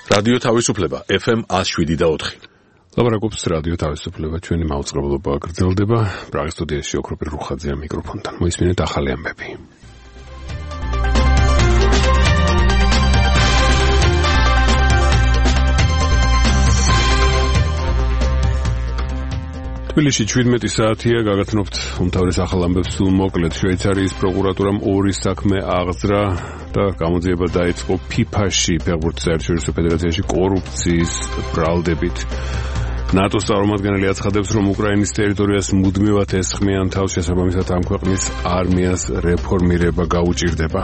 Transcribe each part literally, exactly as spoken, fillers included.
რადიო თავისუფლება ეფ ემ one oh seven და four. ლაბარაკობს რადიო თავისუფლება, ჩვენი მაუწყებლობა გრძელდება. პრაღის სტუდიაში ოქროპირ რუხაძეა მიკროფონთან. მოისმინეთ ახალი ამბები. თბილისში seventeen საათია, გაგაცნობთ უმთავრეს ახალ ამბებს სულ მოკლედ. შვეიცარიის პროკურატურამ ორი საქმე აღძრა და გამოძიება დაიწყო ფიფაში, ფეხბურთის საერთაშორისო ფედერაციაში კორუფციის ბრალდებით. ნატოს წარმომადგენელი აცხადებს, რომ უკრაინის ტერიტორიას მუდმივად ესხმიან თავს, შესაბამისად ამ ქვეყნის არმიას რეფორმირება გაუჭირდება.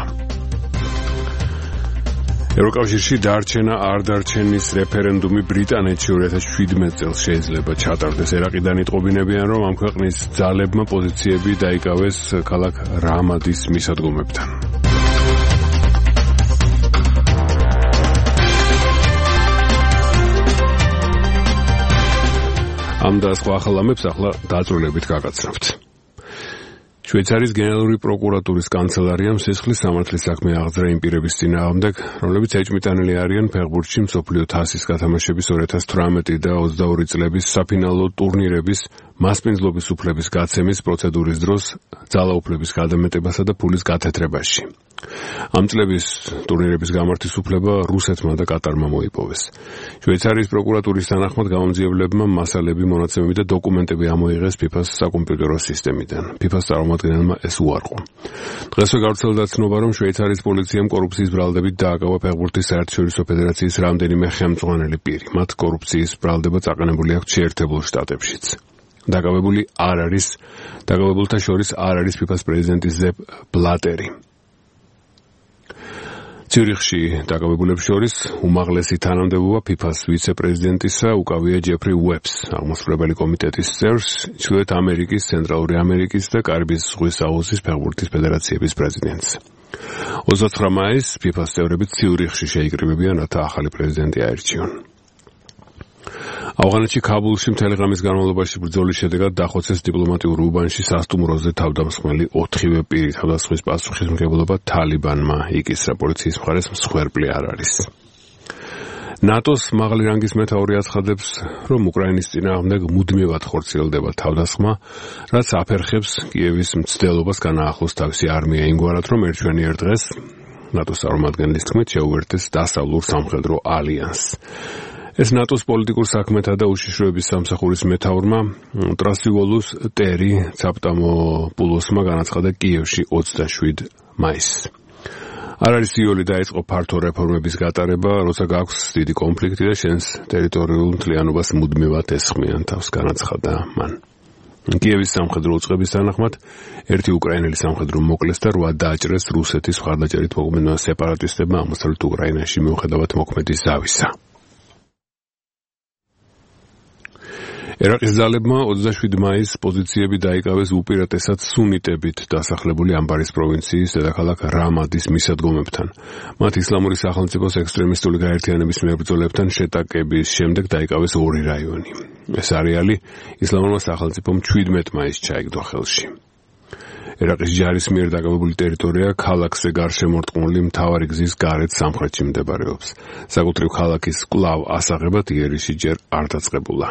ევროკავშირში დარჩენა არ დარჩენის რეფერენდუმი ბრიტანეთში two thousand seventeen წელს შეიძლება ჩატარდეს. ერაყიდან იტყობინებიან, რომ ამ ქვეყნის ძალებმა პოზიციები დაიკავეს ქალაქ რამადის მისადგომებთან. ამ და სხვა ახალ ამბებს ახლა დაწვრილებით გაგაცნობთ. შვეიცარიის გენერალური პროკურატურის კანცელარიამ სისხლის სამართლის საქმე აღძრა იმ პირების წინააღმდეგ, რომლებიც ეჭვმიტანილი არიან ფეხბურთში მსოფლიო თასის გათამაშების two thousand eighteen და twenty-two წლების საფინალო ტურნირების მასპინძლობის უფლების გაცემის პროცედურის დროს ძალაუფლების გადამეტებასა და ფულის გათეთრებაში. ამ წლების ტურნირების გამართვის უფლება რუსეთმა და კატარმა მოიპოვეს. შვეიცარიის პროკურატურის თანახმად გამომძიებლებმა მასალები, მონაცემები და დოკუმენტები ამოიღეს ფიფას საკომპიუტერო სისტემიდან. ფიფას წარმომადგენელმა ეს უარყო. დღესვე გავრცელდა ცნობა, რომ შვეიცარიის პოლიციამ კორუფციის ბრალდებით დააკავა ფეხბურთის საერთაშორისო ფედერაციის რამდენიმე ხელმძღვანელი პირი. მათ კორუფციის ბრალდება წაყენებული აქვს შეერთებულ შტატებშიც. დაკავებული არ არის, დაკავებულთა შორის არ არის ფიფას პრეზიდენტი ზეპ ბლატერი. ციურიხში დაკავებულებს შორის უმაღლესი თანამდებობა ფიფას ვიცე-პრეზიდენტისა უკავია ჯეფრი უებს, აღმასრულებელი კომიტეტის წევრს, ჩრდილოეთ ამერიკის, ცენტრალური ამერიკის და კარიბის ზღვის აუზის ფეხბურთის ფედერაციების პრეზიდენტს. twenty-nine მაისს ფიფას წევრები ციურიხში შეიკრიბებიან, რათა ახალი პრეზიდენტი აერჩიონ. ავღანეთში ქაბულში მთელი ღამის განმავლობაში ბრძოლის შედეგად დახოცეს დიპლომატიურ უბანში სასტუმროზე თავდამსხმელი ოთხივე პირი. თავდასხმის პასუხისმგებლობა თალიბანმა იკისრა. პოლიციის მხარეს მსხვერპლი არ არის. ნატოს მაღალი რანგის მეთაური აცხადებს, რომ უკრაინის წინააღმდეგ მუდმივად ხორციელდება თავდასხმა, რაც აფერხებს კიევის მცდელობას განაახლოს თავისი არმია იმგვარად, რომ ერთვენიერ დღეს ნატოს წარმომადგენლის თქმით შეუერთდეს დასავლურ სამხედრო ალიანსს. ეს ნატოს პოლიტიკურ საქმეთა და უშიშროების სამსახურის მეთაურმა ტრასივოლუს ტერი ცაპტამოპულოსმა განაცხადა კიევში twenty-seven მაისს. არ არის იოლი დაიწყო ფართო რეფორმების გატარება, როცა გაქვს დიდი კონფლიქტი და შენს ტერიტორიულ მთლიანობას მუდმივად ესხმიან თავს, განაცხადა მან. კიევის სამხედრო უწყების თანახმად ერთი უკრაინელი სამხედრო მოკლეს და რვა დააჭრეს რუსეთის მხარდაჭერით მოქმედმა სეპარატისტებმა აღმოსავლეთ უკრაინაში მიუხედავად მოქმედის ზავისა. ერაყის ძალებმა twenty-seven მაისს პოზიციები დაიკავეს უპირატესად სუნიტებით დასახლებული ამბარის პროვინციის დედაქალაქ რამადის მისადგომებთან. მათ ისლამური სახელმწიფოს ექსტრემისტული გაერთიანების მებრძოლებთან შეტაკების შემდეგ დაიკავეს ორი რაიონი. ეს არეალი ისლამურმა სახელმწიფომ seventeen მაისს ჩაიგდო ხელში. ერაყის ჯარის მიერ დაკავებული ტერიტორია ქალაქზე გარშემორტყმული მთავარი გზის გარეთ სამხრეთში მდებარეობს. საკუთრივ ქალაქის კვლავ ასაღებად იერიში ჯერ არ დაწყებულა.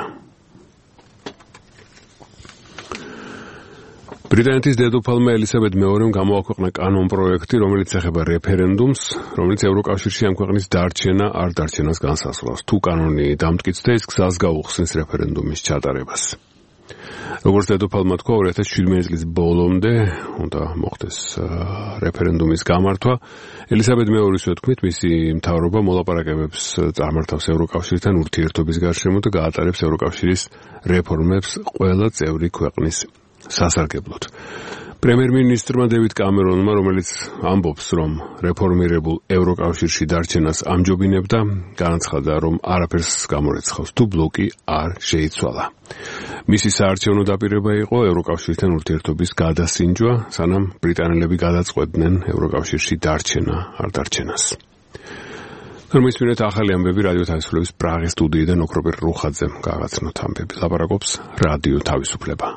ბრიტანეთის დედოფალმა ელისაბედ მეორემ გამოაქვეყნა კანონპროექტი, რომელიც ეხება რეფერენდუმს, რომელიც ევროკავშირში ამ ქვეყნის დარჩენა არ დარჩენას განსაზღვრავს. თუ კანონი დამტკიცდა, ის გზას გაუხსნის რეფერენდუმის ჩატარებას. როგორც დედოფალმა თქვა, two thousand seventeen წლის ბოლომდე უნდა მოხდეს რეფერენდუმის გამართვა. ელისაბედ მეორისვე თქმით, მისი მთავრობა მოლაპარაკებებს წარმართავს ევროკავშირთან ურთიერთობის გარშემო და გაატარებს ევროკავშირის რეფორმებს ყველა წევრი ქვეყნის სასარგებლოდ. პრემიერ-მინისტრმა დევიდ კამერონმა, რომელიც ამბობს, რომ რეფორმირებულ ევროკავშირში დარჩენას ამჯობინებდა, განაცხადა, რომ არაფერს გამორეცხავს, თუ ბლოკი არ შეიცვალა. მისი საარჩევნო დაპირება იყო ევროკავშირთან ურთიერთობის გადასინჯვა, სანამ ბრიტანელები გადაწყვეტდნენ ევროკავშირში დარჩენა არ დარჩენას. მოისმინეთ ახალი ამბები რადიო თავისუფლების პრაღის სტუდიიდან ოქროპირ რუხაძემ გაგაცნოთ ამბები. ლაპარაკობს რადიო თავისუფლება.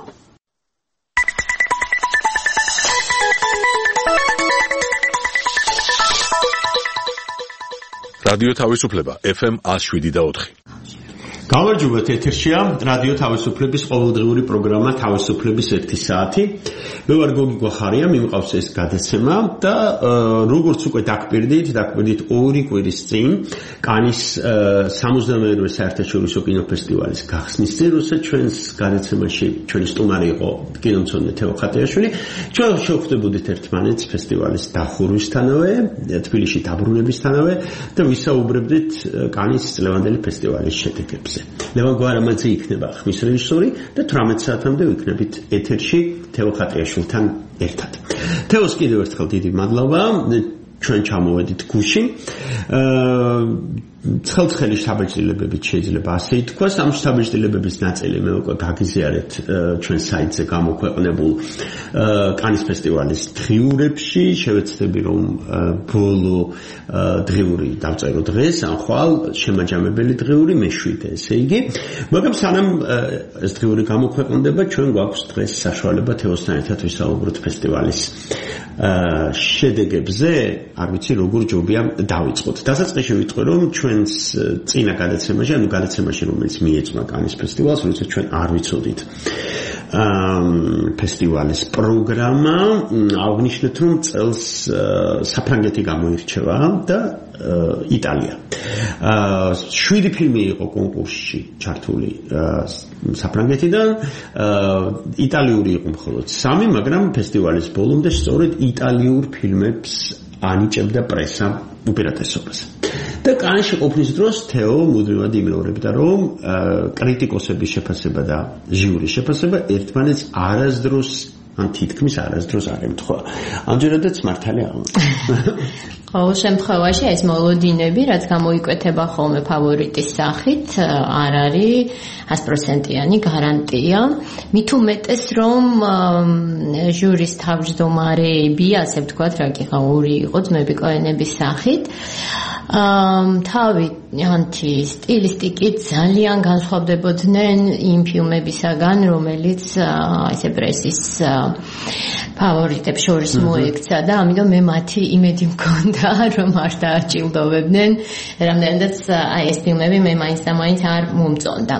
რადიო თავისუფლება ეფ ემ one oh seven და four. გამარჯობათ, ეთერშია რადიო თავისუფლების ყოველდღიური პროგრამა თავისუფლების ერთი საათი. მე ვარ გოგი გვახარია, მიმყავს ეს გადაცემა და როგორც უკვე დაგკვირდით, დაგკვირდით ორი კვირის წინ კანის სამოცდამეერთე საერთაშორისო კინოფესტივალის გახსნის წინ, როცა ჩვენს გადაცემაში ჩვენი სტუმარი იყო კინომცოდნე თეო ხატიაშვილი. ჩვენ შევხვდებოდით ერთმანეთს ფესტივალის დახურვისთანავე, თბილისში დაბრუნებისთანავე და ვისაუბრებდით კანის წლევანდელი ფესტივალის შედეგებზე. ლევან გვარამაძე იქნება ხმის რეჟისორი და თვრამეტ საათამდე ვიქნებით ეთერში თეო ხატიაშვილთან ერთად. თეოს კიდევ ერთხელ დიდი მადლობა, ჩვენ ჩამოვედით გუში. ცხელცხელი შთაბეჭდილებებით შეიძლება ასე ითქვას, ამ შთაბეჭდილებების ნაწილი მე უკვე გაგიზიარეთ ჩვენ საიტზე გამოქვეყნებულ კანის ფესტივალის დღიურებში. შევეცდები რომ ბოლო დღიური დავწერო დღეს, ან ხვალ შემაჯამებელი დღიური მეშვიდე, ესე იგი. მაგრამ სანამ ეს დღიური გამოქვეყნდება, ჩვენ გვაქვს დღეს საშუალება თეოსთან ერთად ვისაუბროთ ფესტივალის შედეგებზე. არ ვიცი როგორ ჯობია დავიწყოთ. დასაწყისში ვიტყვი რომ ჩვენს წინა გადაცემაში, ანუ გადაცემაში რომელიც მიეწმა კანის ფესტივალს, როცა ჩვენ არ ვიცოდით ფესტივალის პროგრამა, აღნიშნეთ რომ წელს საფრანგეთი გამოირჩევა და იტალია. შვიდი ფილმი იყო კონკურსში ჩართული საფრანგეთიდან, იტალიური იყო მხოლოდ სამი, მაგრამ ფესტივალის ბოლომდე სწორედ იტალიურ ფილმებს ანიჭებდა პრესა უპირატესობას. და კანში ყოფნის დროს თეო მუდმივად იმეორებდა რომ კრიტიკოსების შეფასება და ჟიურის შეფასება ერთმანეთს არასდროს ან თითქმის არასდროს არ ემთხვევა. ამჯერადაც მართალი აღმოჩნდა. ყოველ შემთხვევაში ეს მოლოდინები, რაც გამოიკვეთება ხოლმე ფავორიტის სახით, არ არის one hundred percent-იანი გარანტია. მით უმეტეს რომ ჟურის თავმჯდომარეები, ასე ვთქვათ, რა კი ხა ორი იყო ძმები კოენების სახით. თავიანთი სტილისტიკით ძალიან განსხვავდებოდნენ იმ ფილმებისაგან, რომელიც ესე პრესის ფავორიტებს შორის მოექცა და ამიტომ მე მათი იმედი მქონდა რომ არ დააჭილდოვებდნენ, რამდენადაც აი ეს ფილმები მე მაინც და მაინც არ მომწონდა.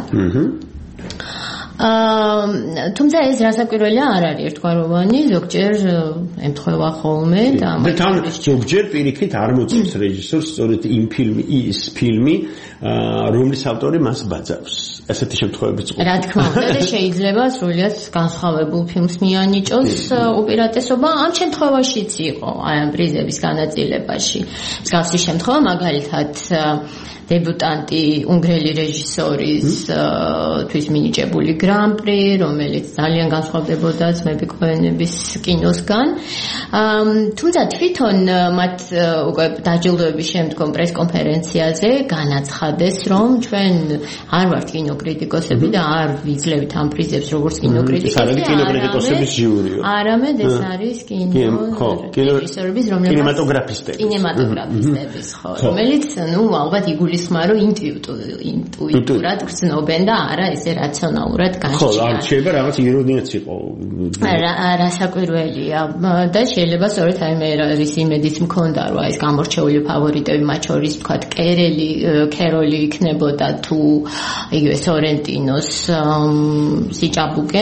აა თუმცა ეს რასაკვირველია არ არის ერთგვაროვანი, ზოგჯერ ემთხვევა ხოლმე და თან ზოგჯერ პირიქით არ მოწევს რეჟისორს სწორედ იმ ფილმი ის ფილმი რომლის ავტორი მას ბაძავს. ესეთი შემთხვევებიც იყო. რა თქმა უნდა, და შეიძლება სრულიად განსხვავებულ ფილმს მიანიჭოს უპირატესობა. ამ შემთხვევაშიც იყო აი ამ პრიზების განაწილებაში. მსგავსი შემთხვევა მაგალითად დებუტანტი უნგრელი რეჟისორის თვის მინიჭებული გრან-პრი, რომელიც ძალიან განსხვავდებოდა ძმები კოენების კინოსგან. თუმცა თვითონ მათ უკვე დაჯილდოების შემდგომ პრეს-კონფერენციაზე განაცხადეს, რომ ჩვენ არ ვართ კინოკრიტიკოსები და არ ვიძლევთ ამ პრიზებს როგორც კინოკრიტიკოსები, კინოკრიტიკოსების ჟიურიო. არამედ ეს არის კინორეჟისორების, რომლებიც კინემატოგრაფისტები. კინემატოგრაფისტების, ხო, რომელიც ნუ ალბათ იგული ხმარო ინტუიტურად გრძნობენ და არა ესე რაციონალურად განსჭირა. ხო, არ შეიძლება რაღაც ირონიაც იყო. რასაკვირველია და შეიძლება სწორედ აი მე ის იმედიც მქონდა რომ აი ეს გამორჩეული ფავორიტები მათ შორის ვთქვათ კერელი, კეროლი იქნებოდა თუ იგივე სორენტინოს სიჭაბუკე.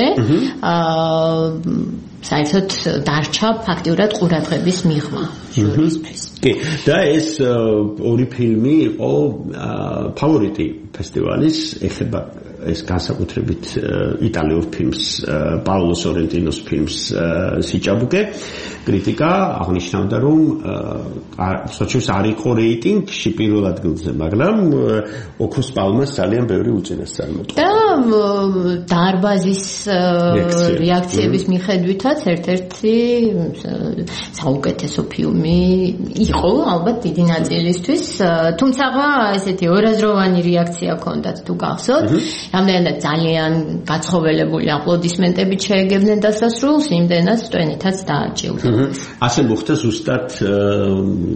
აა საერთოდ დარჩა ფაქტიურად ყურადღების მიღმა ჟურისთვის. კი, და ეს ორი ფილმი იყო ფავორიტი ფესტივალის, ეხება ეს განსაკუთრებით იტალიურ ფილმს, პაოლო სორენტინოს ფილმს სიჭაბუკე. კრიტიკა აღნიშნავდა რომ სოციალს არ იყო რეიტინგში პირველ ადგილზე, მაგრამ ოქროს პალმას ძალიან ბევრი უწინასწარ მოყვა. და დარბაზის რეაქციების მიხედვითაც ერთ-ერთი საუკეთესო ფილმი იყო ალბათ დიდი ნაწილისთვის, თუმცა ესეთი ორაზროვანი რეაქცია ჰქონდათ თუ გახსოვთ. რამდენადაც ძალიან გაცხოველებული აპლოდისმენტებით შეეგებნენ დასასრულს, იმდენად სტვენითაც დააჭილდო. ასე მოხდა ზუსტად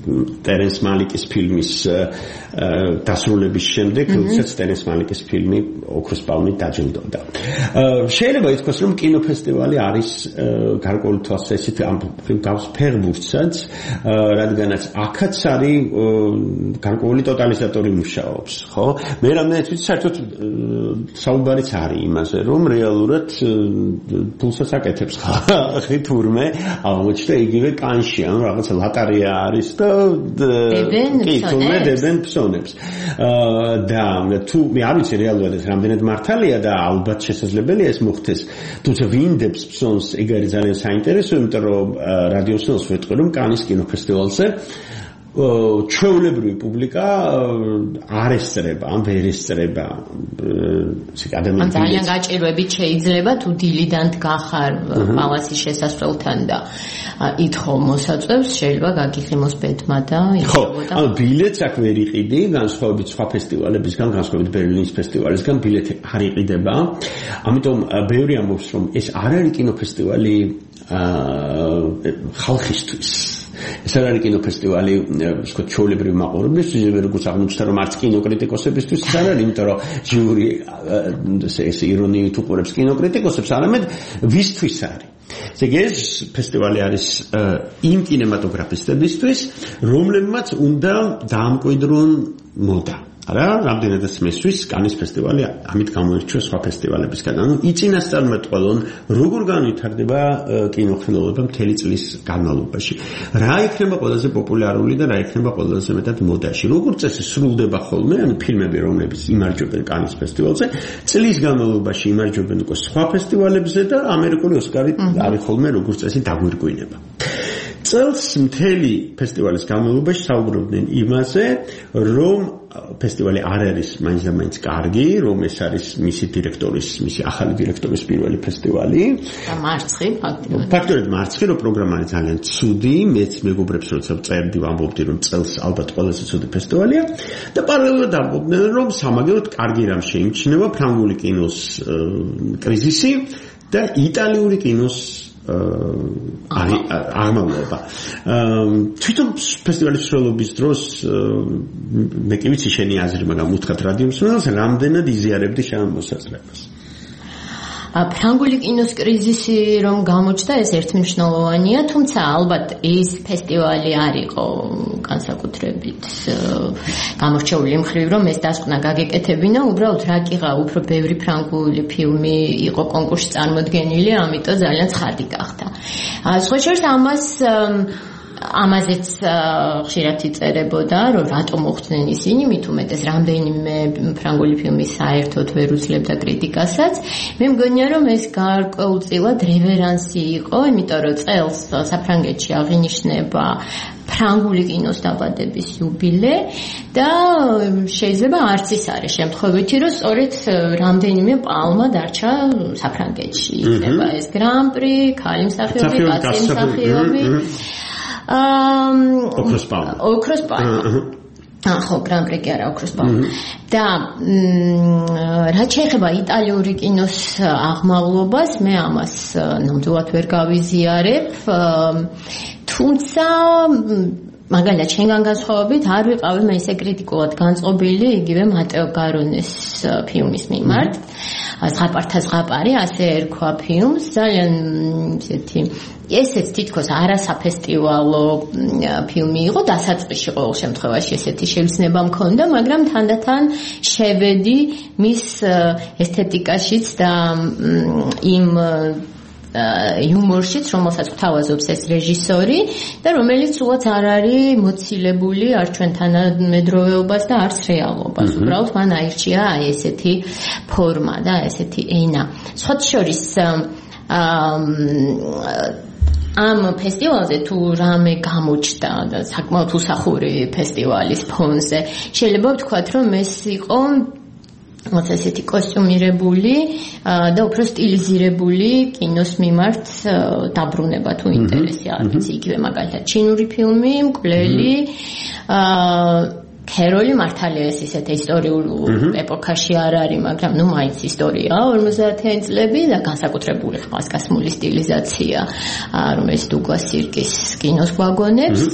ტერენს მალიკის ფილმის დასრულების შემდეგ, როდესაც ტერენს მალიკის ფილმი ოქროს პალმით დაჯილდოვდა. შეიძლება ითქვას, რომ კინოფესტივალი არის გარკვეული თვალსაზრისით ამ გავს ფეხბურთსაც, რადგანაც აქაც არის გარკვეული ტოტალიზატორი მუშაობს, ხო? მე რამდენიც ვიცი, საერთოდ საუბარიც არის იმაზე, რომ რეალურად ფულსაც აკეთებს ხალხი თურმე აღმოჩნდა იგივე კანში, ანუ რაღაც ლატარია არის და კი, თურმე დებენ ფსონებს. და თუ მე არ ვიცი რეალურად ეს რამდენად მართალია და ალბათ შესაძლებელია ეს მოხდეს, თუმცა ვინდებს ფსონს ეგ არის ძალიან საინტერესო, იმიტომ რომ რადიოსნელს ვეთქვი, რომ კანის კინოფესტივალზე ჩვეულებრივი პუბლიკა არ ესწრება, ან ვერ ესწრება ადამიანს. ძალიან გაჭირვებით შეიძლება თუ დილიდან დგახარ პალასის შესასვლელთან და ითხოვ მოსაწვევს, შეიძლება გაგიხიმოს ბედმა და იხმობა. ანუ ბილეთს აქ ვერ იყიდი, განსხვავებით სხვა ფესტივალებისგან, განსხვავებით ბერლინის ფესტივალისგან, ბილეთი არ იყიდება. ამიტომ ბევრი ამბობს, რომ ეს არ არის კინოფესტივალი ხალხისთვის. ეს არ არის კინოფესტივალი, ვთქვათ, ჩვეულებრივი მაყურებლისთვის, როგორც აღმოჩნდა, რომ არც კინოკრიტიკოსებისთვის ეს არ არის, იმიტომ რომ ჟიური ეს ირონიით უყურებს კინოკრიტიკოსებს, არამედ ვისთვის არის. ეს ფესტივალი არის იმ კინემატოგრაფისტებისთვის, რომლებმაც უნდა დაამკვიდრონ მოდა. არა, რამდენადაც მესვის კანის ფესტივალი ამით გამოირჩევა სხვა ფესტივალებისგან. ანუ იწინასწარმეტყველონ, როგორ განვითარდება კინოხელოვნება მთელი წლის განმავლობაში. რა იქნება ყველაზე პოპულარული და რა იქნება ყველაზე მეტად მოდაში. როგორც წესი სრულდება ხოლმე, ანუ ფილმები, რომლებიც იმარჯვებენ კანის ფესტივალზე, წლის განმავლობაში იმარჯვებენ უკვე სხვა ფესტივალებზე და ამერიკული ოსკარი არის ხოლმე როგორც წესი დაგვირგვინება. წელს მთელი ფესტივალის განმავლობაში საუბრობდნენ იმაზე, რომ ფესტივალი არ არის მაინც და მაინც კარგი, რომ ეს არის მისი დირექტორის, მისი ახალი დირექტორის პირველი ფესტივალი. და მარცხი, ფაქტობრივად. ფაქტობრივად მარცხი, რომ პროგრამა არის ძალიან ცუდი, მეც მეგობრებს როცა წერდი ვამბობდი, რომ წელს ალბათ ყველაზე ცუდი ფესტივალია და პარალელურად ამბობდნენ, რომ სამაგეროდ კარგი რამ შეიმჩნევა ფრანგული კინოს კრიზისი და იტალიური კინოს არის აღმავლობა. თვითონ ფესტივალის მსვლელობის დროს მე კი ვიცი შენი აზრი, მაგრამ უთხრათ რადიო მსმენელს, რამდენად იზიარებდი შენ მოსაზრებას. ფრანგული კინოს კრიზისი რომ გამოჩნდა, ეს ერთმნიშვნელოვანია, თუმცა ალბათ ეს ფესტივალი არ იყო განსაკუთრებით გამორჩეული იმ მხრივ, რომ ეს დასკვნა გაგეკეთებინა, უბრალოდ რა კიღა, უფრო ბევრი ფრანგული ფილმი იყო კონკურსში წარმოდგენილი, ამიტომ ძალიან ცხადი გახდა. სხვა შორის ამას ამაზეც ხშირად იწერებოდა, რომ რატომ მოხდნენ ისინი, მით უმეტეს რამდენიმე ფრანგული ფილმი საერთოდ ვერ უძლებდა კრიტიკასაც. მე მგონია, რომ ეს გარკვეულწილად რევერანსი იყო, იმიტომ რომ წელს საფრანგეთში აღინიშნება ფრანგული კინოს დაბადების იუბილე და შეიძლება არც ის არის შემთხვევითი, რომ სწორედ რამდენიმე პალმა დარჩა საფრანგეთში. იქნება ეს გრან-პრი, ქალი მსახიობი, კაცი მსახიობი. ოქროს პალმა. ოქროს პალმა. ხო, გრან-პრი კი არა, ოქროს პალმა. და რაც შეეხება იტალიური კინოს აღმავლობას, მე ამას ნამდვილად ვერ გავიზიარებ. თუმცა მაგალითად შენგან განსხვავებით არ ვიყავი მე ისე კრიტიკულად განწყობილი იგივე მატეო გარონეს ფილმის მიმართ. ზღაპართა ზღაპარი, ასე ერქვა ფილმს, ძალიან ისეთი ესეც თითქოს არასაფესტივალო ფილმი იყო, დასაწყისში ყოველ შემთხვევაში ესეთი შევცნება მქონდა, მაგრამ თანდათან შევედი მის ესთეტიკაშიც და იმ იუმორშიც, რომელსაც გვთავაზობს ეს რეჟისორი და რომელიც სულაც არ არის მოცილებული არ ჩვენ თანამედროვეობას და არც რეალობას. უბრალოდ მან აირჩია აი ესეთი ფორმა და ესეთი ენა. სხვათა შორის ამ ფესტივალზე თუ რამე გამოჩნდა და საკმაოდ უსახური ფესტივალის ფონზე, შეიძლება ვთქვათ, რომ ეს იყო მოც ესეთი კოსტიუმირებული და უფრო სტილიზირებული კინოს მიმართ დაბრუნება თუ ინტერესი არის. იგივე მაგალითად ჩინური ფილმი, მკვლელი, ქეროლი მართალია ეს ისეთ ისტორიულ ეპოქაში არ არის, მაგრამ ნუ მაინც ისტორია ორმოცდაათიანი წლები და განსაკუთრებული ხმასკასმული სტილიზაცია, რომელიც დუგლას სირკის კინოს გვაგონებს.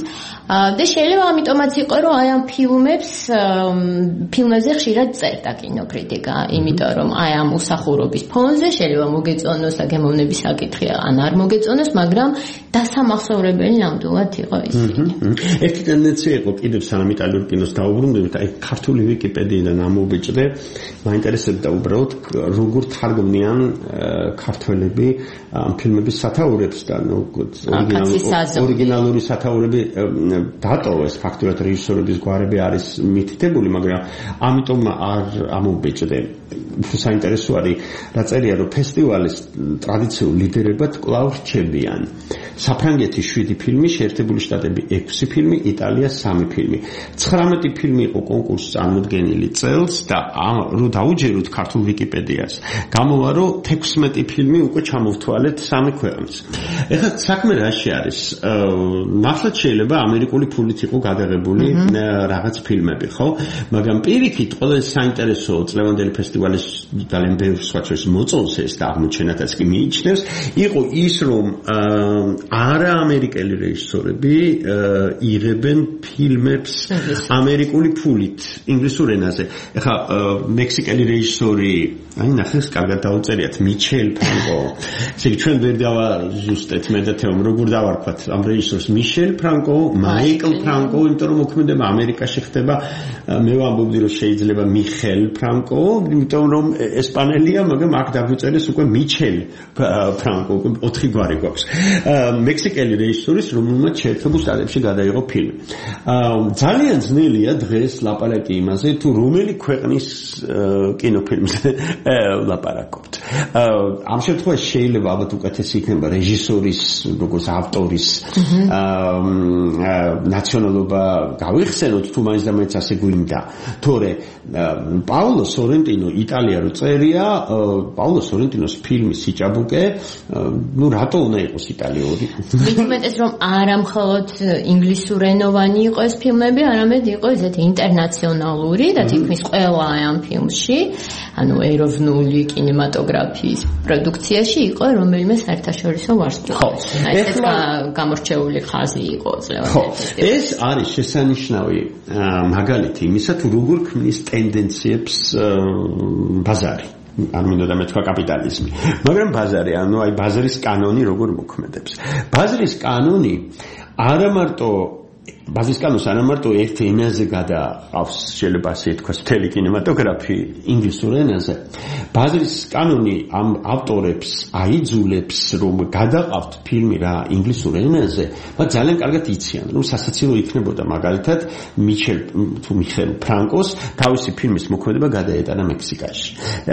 და შეიძლება ამიტომაც იყო, რომ აი ამ ფილმებს ფილმებზე ხშირად წერდა კინოკრიტიკა, იმიტომ რომ აი ამ უსახურობის ფონზე შეიძლება მოგეწონოს და გემოვნების საკითხი ან არ მოგეწონოს, მაგრამ დასამახსოვრებელი ნამდვილად იყო ის. ერთი ტენდენცია იყო კიდევ სანამ იტალიურ კინოს დაუბრუნდებით, აი ქართული ვიკიპედიიდან ამოვიჭრე, მაინტერესებდა უბრალოდ როგორ თარგმნიან ქართველები ამ ფილმების სათაურებს და ნუ ორიგინალური სათაურები დატოვეს, ფაქტობრივად რეჟისორების გვარები არის მითითებული, მაგრამ ამიტომ არ ამოვიჭრე. საინტერესო არის რა წერია, რომ ფესტივალის ტრადიციულ ლიდერებად კვლავ რჩებიან საფრანგეთი შვიდი ფილმი, შეერთებული შტატები ექვსი ფილმი, იტალია სამი ფილმი. ცხრამეტი ფილმი იყო კონკურსს წარმოდგენილი წელს და რო დაუჯეროთ ქართულ ვიკიპედიას, გამოვა რომ თექვსმეტი ფილმი უკვე ჩამოვთვალეთ სამი ქვეყნის. ეხლა საქმე რაში არის? ნახოთ შეიძლება ამერიკული ფულით იყო გადაღებული რაღაც ფილმები, ხო? მაგრამ პირიქით ყველაზე საინტერესო წლევანდელი ფესტივალის ძალიან ბევრ სხვა შორის მოწონს ეს და აღმოჩენათაც კი მიიჩნევს, იყო ის რომ არა ამერიკელი რეჟისორები იღებენ ფილმებს ამერიკული ფულით ინგლისურ ენაზე. ეხლა მექსიკელი რეჟისორი, აი ნახეს, კარგად დაუწერიათ, მიჩელ ფრანკო. ესე იგი ჩვენ ვერ დავაზუსტეთ მე და თეომ როგორ დავარქვათ ამ რეჟისორს, მიშელ ფრანკო, მაიკლ ფრანკო, იმიტომ რომ მოქმედება ამერიკაში ხდება. მე ვამბობდი რომ შეიძლება მიხელ ფრანკო, იმიტომ რომ ესპანელია, მაგრამ აქ დაგვიწერეს უკვე მიჩელ ფრანკო, უკვე ოთხი გვარი გვაქვს. მექსიკელი რეჟისორის, რომელმაც შეერთებულ შტატებში გადაიღო ფილმი. ძალიან ძნელია დღეს ლაპარაკი იმაზე, თუ რომელი ქვეყნის კინოფილმზე ლაპარაკობთ. ამ შემთხვევაში შეიძლება ალბათ უკეთესი იქნება რეჟისორის, როგორც ავტორის ნაციონალობა გავიხსენოთ, თუ მაინც და მაინც ასე გვინდა. თორე პაულო სორენტინო იტალია რო წერია, პაულო სორენტინოს ფილმი სიჭაბუკე, ну რატო უნდა იყოს იტალიური? მithumetes რომ არა მხოლოდ ინგლისურენოვანი იყო ეს ფილმები, არამედ იყო ესეთი ინტერნაციონალური და თითქმის ყველა ამ ფილმში, ანუ ეროვნული კინემატოგრაფიის პროდუქციაში იყო რომელიმე საერთაშორისო ვარსკვლავი. ეს გამორჩეული ხაზი იყო წლევანდელი. ეს არის შესანიშნავი მაგალითი იმისა, თუ როგორ ქმნის ტენდენციებს ბაზარი. არ მინდა და მეთქვა კაპიტალიზმი. მაგრამ ბაზარი, ანუ აი ბაზრის კანონი როგორ მოქმედებს. ბაზრის კანონი არა მარტო ბაზრის კანონს არა მარტო ერთ ენაზე გადაყავს, შეიძლება ასე ითქვას, მთელი კინემატოგრაფი ინგლისურ ენაზე. ბაზრის კანონი ამ ავტორებს აიძულებს, რომ გადაყავთ ფილმი რა ინგლისურ ენაზე, მაგრამ ძალიან კარგად იციან, რომ სასაცილო იქნებოდა მაგალითად მიჩელ თუ მიხელ ფრანკოს თავისი ფილმის მოქმედება გადაეტანა მექსიკაში.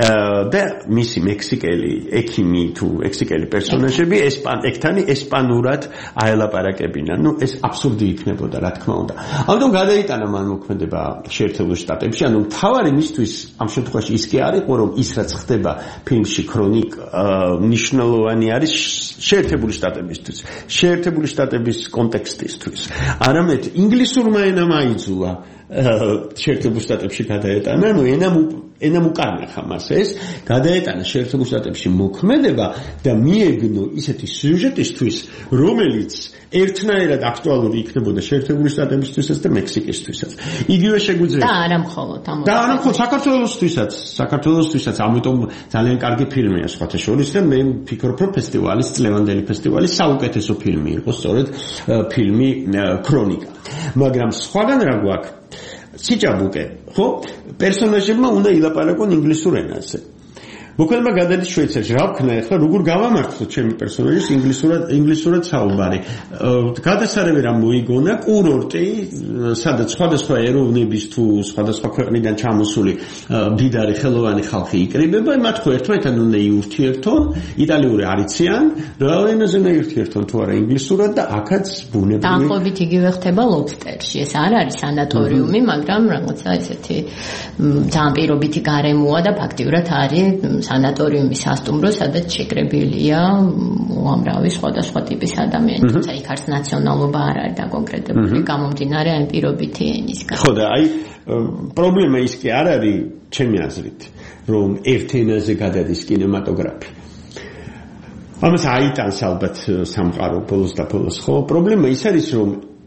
და მისი მექსიკელი ექიმი თუ მექსიკელი პერსონაჟები ესპანეთთან ესპანურად აელაპარაკებინან. ნუ ეს აბსურდი იქნებოდა, რა თქმა უნდა. ამიტომ გადაიტანა მან მოქმედება შეერთებულ შტატებში, ანუ მთავარი მისთვის ამ შემთხვევაში ის კი არ იყო, რომ ის რაც ხდება ფილმში ქრონიკ ნიშნულოვანი არის შეერთებული შტატებისთვის, შეერთებული შტატების კონტექსტისთვის. არამედ ინგლისურმა ენამ აიძულა შეერთებულ შტატებში გადაეტანა, ну ენამ ენამ უკარნახა მას ეს, გადაეტანა შეერთებულ შტატებში მოქმედება და მიეგნო ისეთი სიუჟეტისთვის, რომელიც ერთნაირად აქტუალური იქნებოდა შეერთებული შტატებისთვისაც და მექსიკისთვისაც. იგივე შეგვიძლია. და არა მხოლოდ ამ. და არა მხოლოდ საქართველოსთვისაც, საქართველოსთვისაც, ამიტომ ძალიან კარგი ფილმია სხვათა შორის და მე ვფიქრობ, რომ ფესტივალის წლევანდელი ფესტივალის საუკეთესო ფილმი იყო სწორედ ფილმი ქრონიკა. მაგრამ სხვაგან რა გვაქვს? სიჭაბუკე, ხო? პერსონაჟებმა უნდა ილაპარაკონ ინგლისურ ენაზე. მოქმედება გადადის შვეიცარიაში. რა ვქნა ახლა, როგორ გავამართლოთ ჩემი პერსონაჟის ინგლისურად ინგლისურად საუბარი. გადასარევი რა მოიგონა, კურორტი, სადაც სხვადასხვა ეროვნების თუ სხვადასხვა ქვეყნიდან ჩამოსული მდიდარი ხელოვანი ხალხი იკრიბება, მათ ხო ერთმანეთთან უნდა იურთიერთონ, იტალიური არიციან, რა ენაზე უნდა იურთიერთონ თუ არა ინგლისურად და აქაც ბუნებრივი. დაახლოებით იგივე ხდება ლობსტერში. ეს არ არის სანატორიუმი, მაგრამ რაღაცა ესეთი ძალიან პირობითი გარემოა და ფაქტიურად არის სანატორიუმის სასტუმრო, სადაც შეკრებილია უამრავი სხვადასხვა ტიპის ადამიანი, თუმცა იქ არც ნაციონალობა არ არის დაკონკრეტებული, გამომდინარე ამ პირობითი ენისგან. ხო და აი პრობლემა ის კი არ არის ჩემი აზრით, რომ ერთ ენაზე გადადის კინემატოგრაფი. ამას აიტანს ალბათ სამყარო ბოლოს და ბოლოს, ხო? პრობლემა ის არის, რომ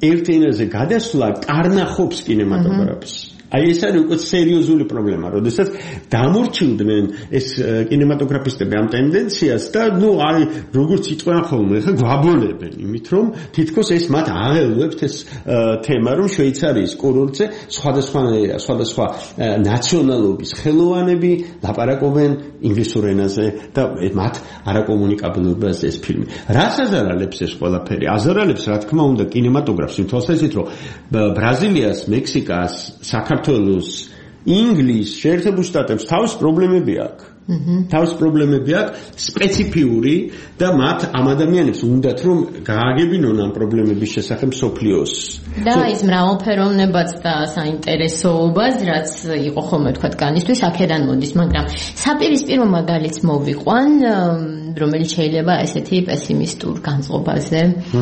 ერთ ენაზე გადასვლა კარნახობს კინემატოგრაფს. აი ეს არის უკვე სერიოზული პრობლემა, როდესაც დამორჩილდნენ ეს კინემატოგრაფისტები ამ ტენდენციას და ნუ აი როგორც იწყვიან ხოლმე, ხა გვაბოლებენ იმით, რომ თითქოს ეს მათ აღელვებთ ეს თემა, რომ შვეიცარიის კურორტზე სხვადასხვა სხვადასხვა ნაციონალობის ხელოვანები ლაპარაკობენ ინგლისურ ენაზე და მათ არაკომუნიკაბილურობაზე ეს ფილმი. რას აზარალებს ეს ყველაფერი? აზარალებს, რა თქმა უნდა, კინემატოგრაფს იმ თვალსაზრისით, რომ ბრაზილიას, მექსიკას, საქართველოს, ინგლისს, შეერთებულ შტატებს თავის პრობლემები აქვს. თავის პრობლემები აქვს სპეციფიური და მათ ამ ადამიანებს უნდათ რომ გააგებინონ ამ პრობლემების შესახებ სოფლიოს. და ის მრავალფეროვნებაც და საინტერესოობას, რაც იყო ხოლმე თქვა განისთვის, აქედან მოდის, მაგრამ საპირისპირო მაგალითს მოვიყვან, რომელიც შეიძლება ესეთი პესიმისტურ განწყობაზე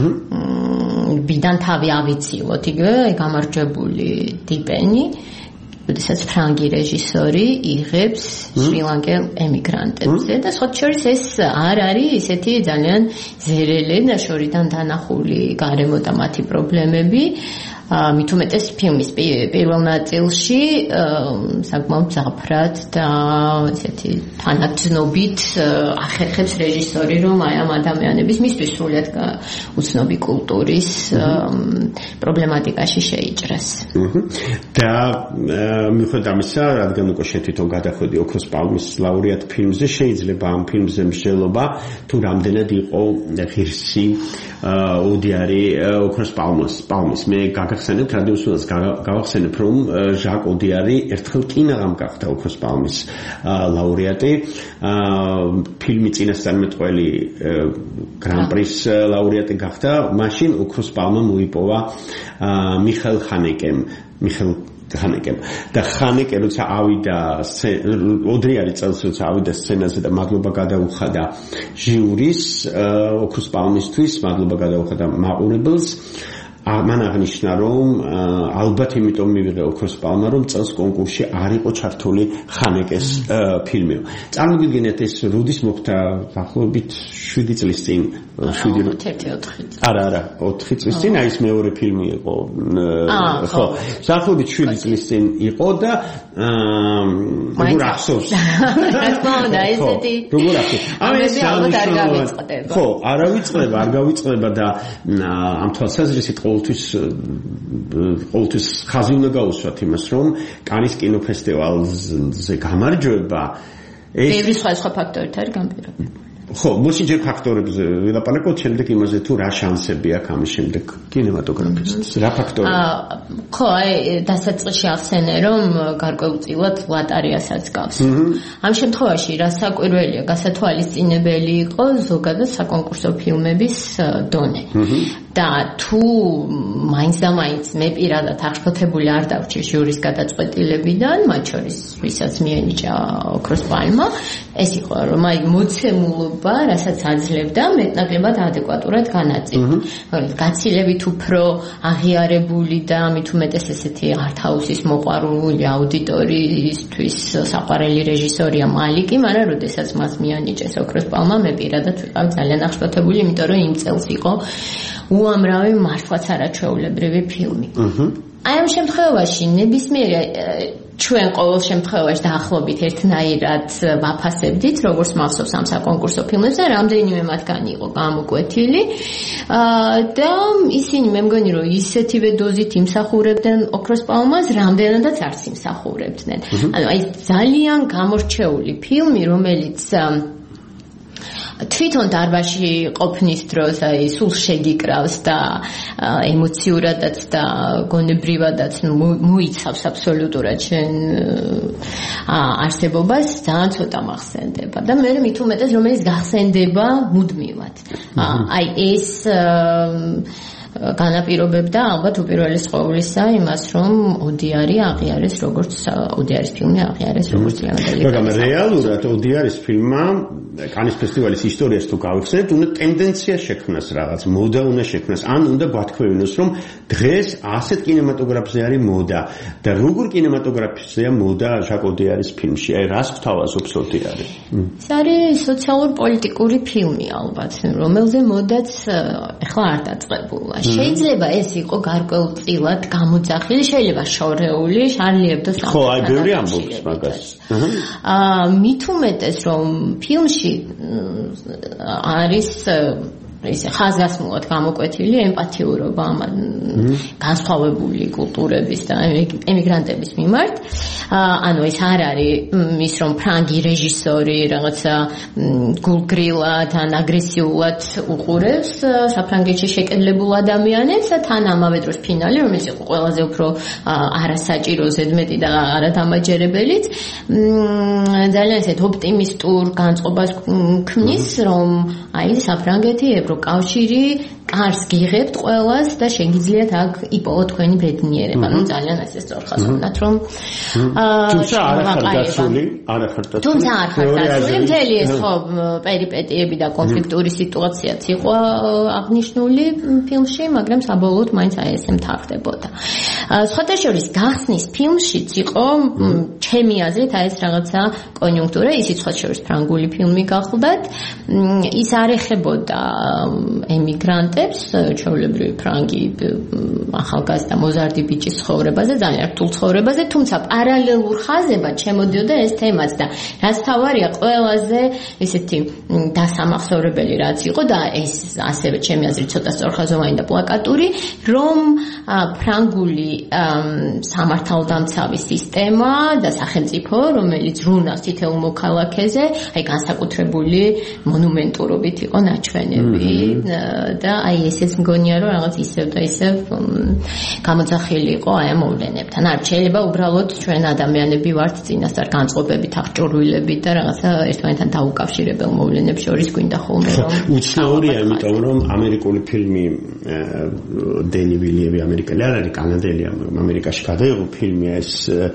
ვიდან თავი ავიცილოთ, იგივე გამარჯვებული დიპენი, როდესაც ფრანგი რეჟისორი იღებს შრი-ლანკელ ემიგრანტებზე და სხვა შორის ეს არ არის ისეთი ძალიან ზერელი და შორიდან დანახული გარემო და მათი პრობლემები. მით უმეტეს ფილმის პირველ ნაწილში საკმაოდ ზაფრად და ესეთი თანადნობით ახერხებს რეჟისორი, რომ აი ამ ადამიანების მისთვის სრულად უცნობი კულტურის პრობლემატიკაში შეიჭრას. და მიუხედავად ამისა, რადგან უკვე შეთვითონ გადახვედი ოქროს პალმის ლაურეატ ფილმზე, შეიძლება ამ ფილმზე მსჯელობა თუ რამდენად იყო ღირსი ოდიარი ოქროს პალმის პალმის მე გაგახსენებთ რადიოსულას გავახსენებ რომ ჟაკ ოდიარი ერთხელ კინაღამ გახდა ოქროს პალმის ლაურეატი ფილმი წინასწარმეტყველი გრან-პრის ლაურეატი გახდა მაშინ ოქროს პალმა მოიპოვა მიხელ ხანეკემ მიხელ ხანეკემ და ხანეკე როცა ავიდა ოდრიარი წელს როცა ავიდა სცენაზე და მადლობა გადაუხადა ჟიურის ოქროს პალმისთვის მადლობა გადაუხადა მაყურებელს მან აღნიშნა რომ ალბათ იმიტომ მივიღე ოქროს პალმა რომ წელს კონკურსში არ იყო ჩართული ხანეკეს ფილმი. წარმოგიდგენთ ეს როდის მოხდა დაახლოებით შვიდი წლის წინ შვიდი არა არა ოთხი წლის წინ აი ეს მეორე ფილმი იყო ხო დაახლოებით შვიდი წლის წინ იყო და როგორ ახსოვს რა თქმა უნდა ესეთი როგორ ახსოვს ამის გამოსწორება ხო არ ავიწყდება არ გავიწყდება და ამ თვალსაზრისით ყოველთვის ყოველთვის ხაზი უნდა გაუსვათ იმას რომ კანის კინოფესტივალზე გამარჯვება ეს ბევრი სხვა სხვა ფაქტორით არის განპირობებული ხო, მოსი ჯერ ფაქტორებზე ვილაპარაკოთ, შემდეგ იმაზე თუ რა შანსები აქვს ამის შემდეგ კინემატოგრაფისტს, რა ფაქტორები? ხო, აი დასაწყისში ახსენე, რომ გარკვეულწილად ლატარიასაც გავს. ამ შემთხვევაში რა საკვირველია, გასათვალისწინებელი იყო ზოგადად საკონკურსო ფილმების დონე. და თუ მაინც და მაინც მე პირადად აღშფოთებული არ დავჭი ჟურის გადაწყვეტილებიდან, მათ შორის ვისაც მიენიჭა ოქროს პალმა, ეს იყო რომ აი მოცემულობა, რასაც აძლევდა, მეტნაკლებად ადეკვატურად განაწილდა. გაცილებით უფრო აღიარებული და მით უმეტეს ესეთი არტ-ჰაუსის მოყვარული აუდიტორიისთვის საყვარელი რეჟისორია მალიკი, მაგრამ როდესაც მას მიანიჭეს ოქროს პალმა, მე პირადად ვიყავ ძალიან აღშფოთებული, იმიტომ რომ იმ წელს იყო უამრავი მართლაც არაჩვეულებრივი ფილმი. აი ამ შემთხვევაში ნებისმიერი ჩვენ ყოველ შემთხვევაში დაახლოებით ერთნაირად ვაფასებდით, როგორც მახსოვს ამ საკონკურსო ფილმებს და რამდენიმე მათგანი იყო გამოკვეთილი. და ისინი მე მგონი რომ ისეთივე დოზით იმსახურებდნენ ოქროს პალმას, რამდენადაც არც იმსახურებდნენ. ანუ აი ძალიან გამორჩეული ფილმი, რომელიც თვითონ დარბაზში ყოფნის დროს აი სულ შეგიკრავს და ემოციურადაც და გონებრივადაც მოიცავს აბსოლუტურად შენ არსებობას ძალიან ცოტა მახსენდება და მე მით უმეტეს რომელიც გახსენდება მუდმივად. აი ეს განაპირობებდა ალბათ უპირველეს ყოვლისა იმას, რომ ოდიარი აღიარეს როგორც ოდიარის ფილმი აღიარეს როგორც ლეონდელი. მაგრამ რეალურად ოდიარის ფილმმა კანის ფესტივალის ისტორიას თუ გავიხსენებთ, უნდა ტენდენცია შექმნას რაღაც, მოდა უნდა შექმნას. ან უნდა გვათქვევინოს, რომ დღეს ასეთ კინემატოგრაფზე არის მოდა და როგორ კინემატოგრაფზეა მოდა ჟაკ ოდიარის ფილმში. აი რას გვთავაზობს ოდიარი? ეს არის სოციალურ-პოლიტიკური ფილმი ალბათ, რომელზე მოდაც ეხლა არ დაწყებულა. შეიძლება ეს იყო გარკვეულწილად გამოძახილი, შეიძლება შორეული, Charlie Hebdo-ს. ხო, აი ბევრი ამბობს მაგას. აა მით უმეტეს რომ ფილმში არის ისე ხაზგასმულად გამოკვეთილი ემპათიურობა ამ განსხვავებული კულტურების და ემიგრანტების მიმართ. ანუ ეს არ არის ის რომ ფრანგი რეჟისორი რაღაცა გულგრილად ან აგრესიულად უყურებს საფრანგეთში შეკედლებულ ადამიანებს და თან ამავე დროს ფინალი რომელიც იყო ყველაზე უფრო არასაჭირო ზედმეტი და არადამაჯერებელიც ძალიან ისეთ ოპტიმისტურ განწყობას ქმნის რომ აი საფრანგეთი კავშირი კარს გიღებთ ყველას და შეგიძლიათ აქ იპოვოთ თქვენი ბედნიერება. ნუ ძალიან ასე სწორხაზოვნად რომ თუმცა არ ახალგაზრდული, არ ახალგაზრდული. თუმცა არ ახალგაზრდული, მთელი ეს ხო პერიპეტიები და კონფლიქტური სიტუაციაც იყო აღნიშნული ფილმში, მაგრამ საბოლოოდ მაინც აი ესე მთავრდებოდა. სხვათა შორის გახსნის ფილმშიც იყო ჩემი აზრით აი ეს რაღაცა კონიუნქტურა, ისიც სხვათა შორის ფრანგული ფილმი გახლდათ, ის არ ეხებოდა ემიგრანტებს ჩვეულებრივი ფრანგი ახალგაზრდა მოზარდი ბიჭის ცხოვრებაზე, ძალიან რთულ ცხოვრებაზე, თუმცა პარალელურ ხაზებად შემოდიოდა ეს თემაც და რაც თავარია ყველაზე ესეთი დასამახსოვრებელი რაც იყო და ეს ასევე ჩემი აზრით ცოტა სწორხაზოვანი და პლაკატური, რომ ფრანგული სამართალდამცავი სისტემა და სახელმწიფო, რომელიც რუნავს თითოეულ მოქალაქეზე, აი განსაკუთრებული მონუმენტურობით იყო ნაჩვენები და აი ესეც მგონია რომ რაღაც ისევ და ისევ გამოძახილი იყო აი ამ მოვლენებთან. არ შეიძლება უბრალოდ ჩვენ ადამიანები ვართ წინასწარ განწყობებით, აღჭურვილებით და რაღაცა ერთმანეთთან დაუკავშირებელ მოვლენებს შორის გვინდა ხოლმე რომ უცნაურია, იმიტომ რომ ამერიკული ფილმი დენი ვილიემი ამერიკელი არ არის, კანადელია, ამერიკაში გადაიღო ფილმი ეს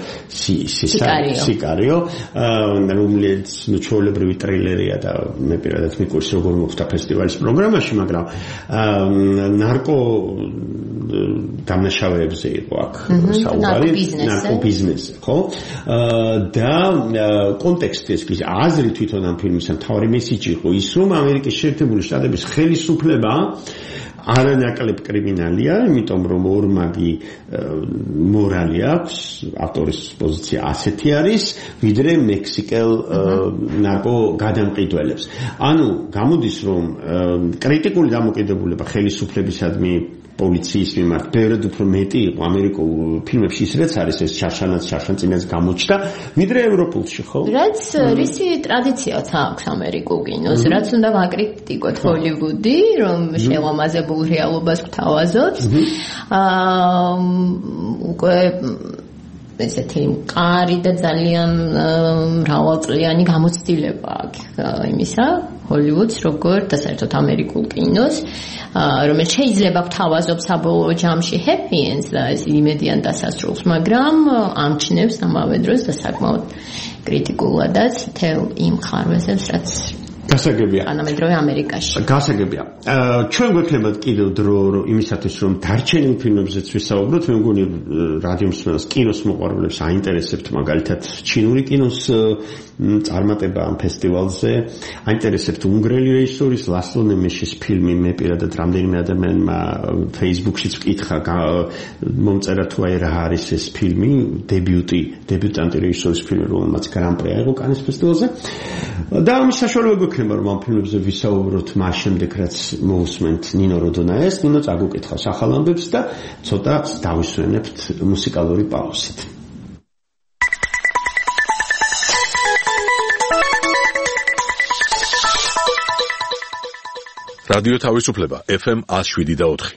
სიკარიო, რომელიც ჩვეულებრივი ტრილერია და მე პირადად მიკურს როგორ მოხდა ფესტივალის პროგრამაში, მაგრამ ნარკო დამნაშავეებზე იყო აქ საუბარი, ნარკო ბიზნესზე, ხო? და კონტექსტი ეს ის აზრი თვითონ ამ ფილმის მთავარი მესიჯი იყო ის, რომ ამერიკის შეერთებული შტატების ხელისუფლება არანაკლებ კრიმინალია, იმიტომ რომ ორმაგი მორალი აქვს, ავტორის პოზიცია ასეთი არის, ვიდრე მექსიკელ ნარკო გადამყიდველებს. ანუ გამოდის რომ კრიტიკული დამოკიდებულება ხელისუფლებისადმი პოლიციის მიმართ ბევრად უფრო მეტი იყო ამერიკულ ფილმებში ის რაც არის ეს ჩარშანაც ჩარშანწინაც გამოჩნდა ვიდრე ევროპულში ხო? რაც რისი ტრადიციაც აქვს ამერიკულ კინოს, რაც უნდა ვაკრიტიკოთ ჰოლივუდი, რომ შელამაზებულ რეალობას გვთავაზობს. აა უკვე ესეთი მყარი და ძალიან მრავალწლიანი გამოცდილება აქვს იმისა ჰოლივუდს როგორ და საერთოდ ამერიკულ კინოს რომელიც შეიძლება გვთავაზობს საბოლოო ჯამში happy ends და ეს იმედიან დასასრულს, მაგრამ ამჩნევს ამავე დროს და საკმაოდ კრიტიკულადაც თელ იმ ხარვეზებს, რაც გასაგებია. თანამედროვე ამერიკაში. გასაგებია. ჩვენ გვექნება კიდევ დრო იმისათვის, რომ დარჩენილ ფილმებზეც ვისაუბროთ, მე მგონი რადიო მსმენელს, კინოს მოყვარულებს აინტერესებთ მაგალითად ჩინური კინოს წარმატება ამ ფესტივალზე, აინტერესებთ უნგრელი რეჟისორის ლასლო ნემეშის ფილმი, მე პირადად რამდენიმე ადამიანმა Facebook-შიც ვკითხა, მომწერა თუ აი რა არის ეს ფილმი, დებიუტი, დებიუტანტი რეჟისორის ფილმი, რომელმაც გრან-პრი აიღო კანის ფესტივალზე. და ამის საშუალება გვექნება, რომ ამ ფილმებზე ვისაუბროთ მას შემდეგ, რაც მოусმენთ ნინო როდონაეს, ნინო წაგუკითხავს ახალ ამბებს და ცოტა დავისვენებთ მუსიკალური პაუზით. რადიო თავისუფლება ეფ ემ one oh seven და four.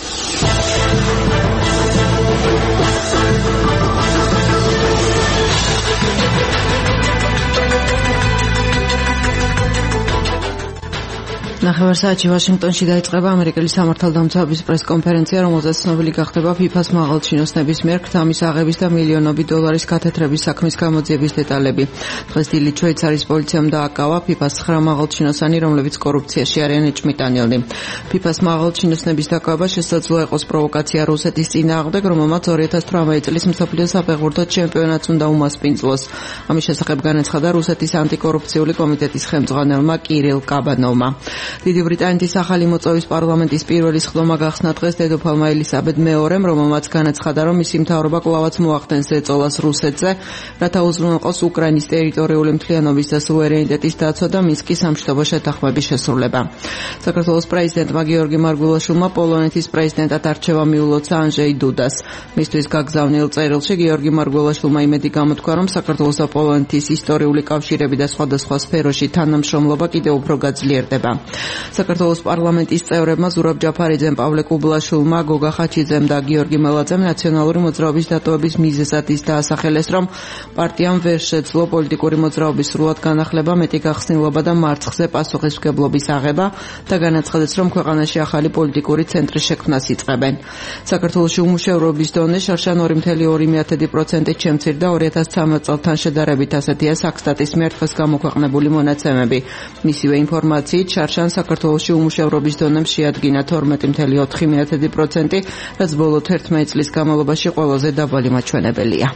ნახევარსაათში ვაშინგტონში დაიწყება ამერიკელი სამართალდამცავების პრესკონფერენცია, რომელზეც ცნობილი გახდება ფიფას მაღალჩინოსნების მიერ ქთამის აღების და მილიონობით დოლარის გათეთრების საქმის გამოძიების დეტალები. დღეს დილით შვეიცარიის პოლიციამ დააკავა ფიფას ცხრა მაღალჩინოსანი, რომლებიც კორუფციაში არიან ეჭვმიტანილნი. ფიფას მაღალჩინოსნების დაკავება შესაძლოა იყოს პროვოკაცია რუსეთის წინააღმდეგ, რომელმაც two thousand eighteen წლის მსოფლიო საფეხბურთო ჩემპიონატს უნდა უმასპინძლოს. ამის შესახებ განაცხადა რუსეთის ანტიკორუფციული კომიტეტის ხელმძღვანელმა კირილ კაბანოვმა. დიდი ბრიტანეთის ახალი მოწვევის პარლამენტის პირველი სხდომა გახსნა დღეს დედოფალმა ელისაბედ მეორემ, რომელმაც განაცხადა, რომ მისი მთავრობა კვლავაც მოახდენს ეწოლას რუსეთზე, რათა უზრუნველყოს უკრაინის ტერიტორიული მთლიანობის და სუვერენიტეტის დაცვა და მინსკის სამშვიდობო შეთანხმების შესრულება. საქართველოს პრეზიდენტმა გიორგი მარგველაშვილმა პოლონეთის პრეზიდენტად არჩევა მიულოცა ანჟეი დუდას. მისთვის გაგზავნილ წერილში გიორგი მარგველაშვილმა იმედი გამოთქვა, რომ საქართველოს და პოლონეთის ისტორიული კავშირები და სხვადასხვა სფეროში თანამშრომლობა კიდევ უფრო გაძლიერდება. საქართველოს პარლამენტის წევრებმა ზურაბ ჯაფარიძემ, პავლე კუბლაშვილმა, გოგა ხაჩიძემ და გიორგი მელაძემ ნაციონალური მოძრაობის დატოვების მიზეზად ის დაასახელეს, რომ პარტიამ ვერ შეძლო პოლიტიკური მოძრაობის სრულად განახლება, მეტი გახსნილობა და მარცხზე პასუხისმგებლობის აღება და განაცხადეს, რომ ქვეყანაში ახალი პოლიტიკური ცენტრის შექმნას იწყებენ. საქართველოში უმუშევრობის დონე შარშან ორი კoma ორი პროცენტით შემცირდა ორი ათას ცხრამეტ წელთან შედარებით, ასეთია საქსტატის მიერ დღეს გამოქვეყნებული მონაცემები. მისივე ინფორმაციით, შარშან საქართველოში უმუშევრობის დონემ შეადგინა თორმეტი კoma ოთხი პროცენტი, რაც ბოლო თერთმეტ წლის განმავლობაში ყველაზე დაბალი მაჩვენებელია.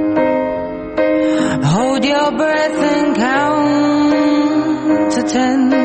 Hold your breath and count to ten.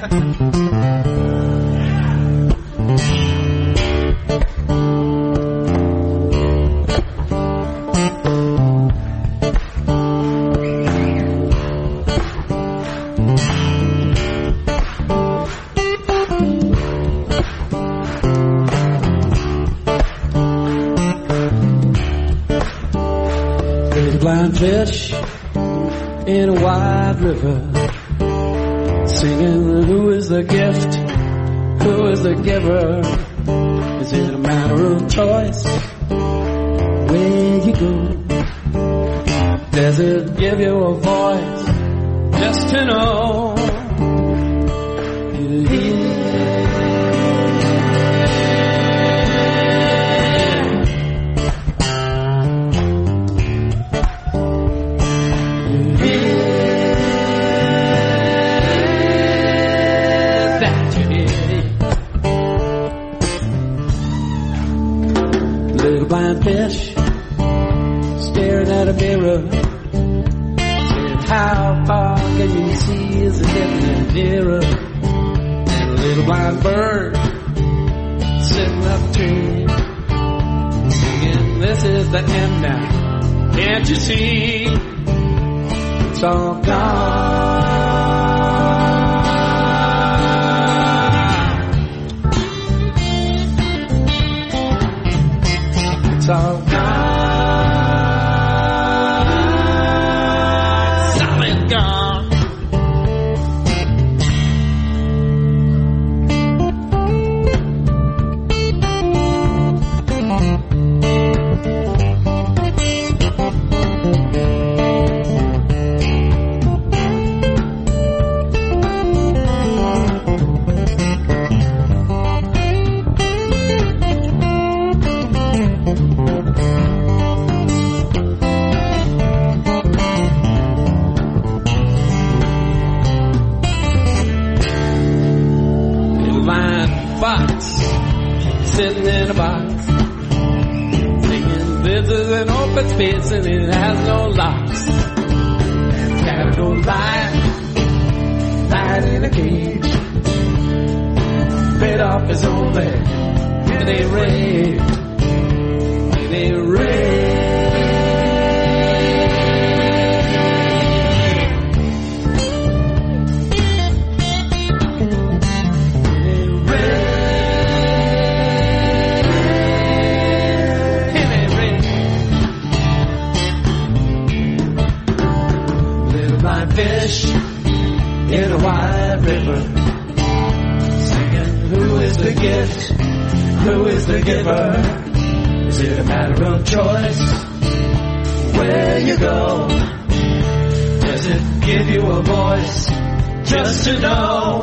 Blind fish in a wide river, singing, who is the gift, who is the giver? Is it a matter of choice where you go? Does it give you a voice just to know you're here? Blind fish staring at a mirror, saying, how far can you see? Is it getting nearer? And a little blind bird sitting up a tree, singing, this is the end now. Can't you see? It's all gone. It's all gone, solid gone. Sitting in a box, singing, this is an open space and it has no locks. Gotta go lion, lion in a cage, bit off his own leg, and they rage, and they rage. Fish in a wide river, singing, who is the gift, who is the giver? Is it a matter of choice where you go? Does it give you a voice just to know?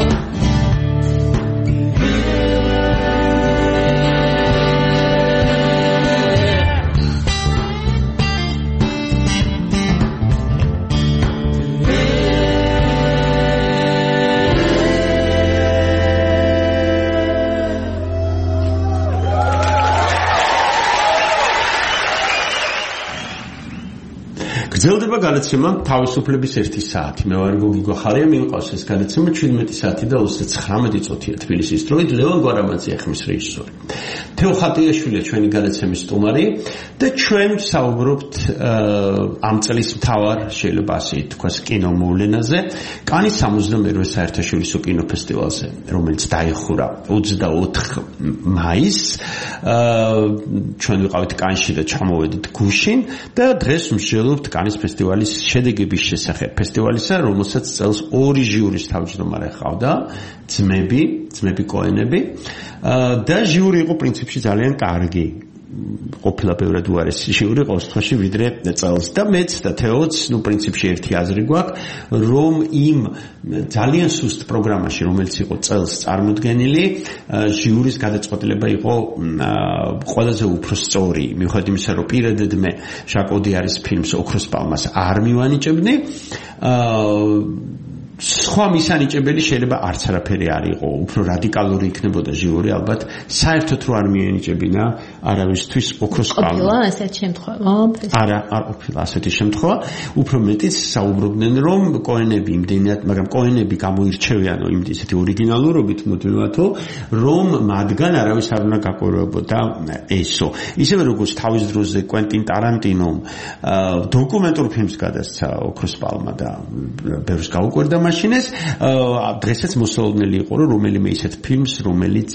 გრძელდება გადაცემა თავისუფლების ერთი საათი. მე ვარ გოგი გოხარია, მივყავს ეს გადაცემა ჩვიდმეტი საათი და ოცდაცხრამეტი წუთია თბილისის დროით. ლევან გვარამაძე ხმის რეჟისორი. თეო ხატიაშვილია ჩვენი გადაცემის სტუმარი და ჩვენ საუბრობთ ამ წლის მთავარ, შეიძლება ასე თქვას, კინომოვლენაზე, კანის სამოცდამეერთე საერთაშორისო კინოფესტივალზე, რომელიც დაიხურა ოცდაოთხ მაისს. ჩვენ ვიყავით კანში და ჩამოვედით გუშინ და დღეს მსჯელობთ კანის ფესტივალის შედეგების შესახებ. ფესტივალისა, რომელსაც წელს ორი ჟიურის თავმჯდომარე ჰყავდა, ძმები, ძმები კოენები და ჟიური იყო პრინციპში ძალიან კარგი. ყოფილა ბევრად უარესი ჟიური ყოველ შემთხვევაში ვიდრე წელს და მეც და თეოც, ნუ პრინციპში ერთი აზრი გვაქვს, რომ იმ ძალიან სუსტ პროგრამაში, რომელიც იყო წელს წარმოდგენილი, ჟიურის გადაწყვეტილება იყო ყველაზე უფრო სწორი, მიუხედავად იმისა, რომ პირადად მე ჟაკ ოდიარის ფილმს ოქროს პალმას არ მივანიჭებდი. სხვა მისანიჭებელი შეიძლება არც არაფერი არ იყო, უფრო რადიკალური იქნებოდა ჟიური, ალბათ საერთოდ რო არ მიენიჭებინა არავისთვის ოქროს პალმა. ყოფილა ასეთ შემთხვევა? არა, არ ყოფილა ასეთი შემთხვევა. უფრო მეტიც საუბრობდნენ, რომ კოენები იმდენად, მაგრამ კოენები გამოირჩევიანო იმ ისეთი ორიგინალურობით მოდელათო, რომ მათგან არავის არ უნდა გაკვირვებოდა ესო. ისევე როგორც თავის დროზე კვენტინ ტარანტინომ დოკუმენტურ ფილმს გადასცა ოქროს პალმა და ბევრს გაუკვირდა მაშინეს, დღესაც მოსალოდნელი იყო, რომ რომელიმე ისეთ ფილმს, რომელიც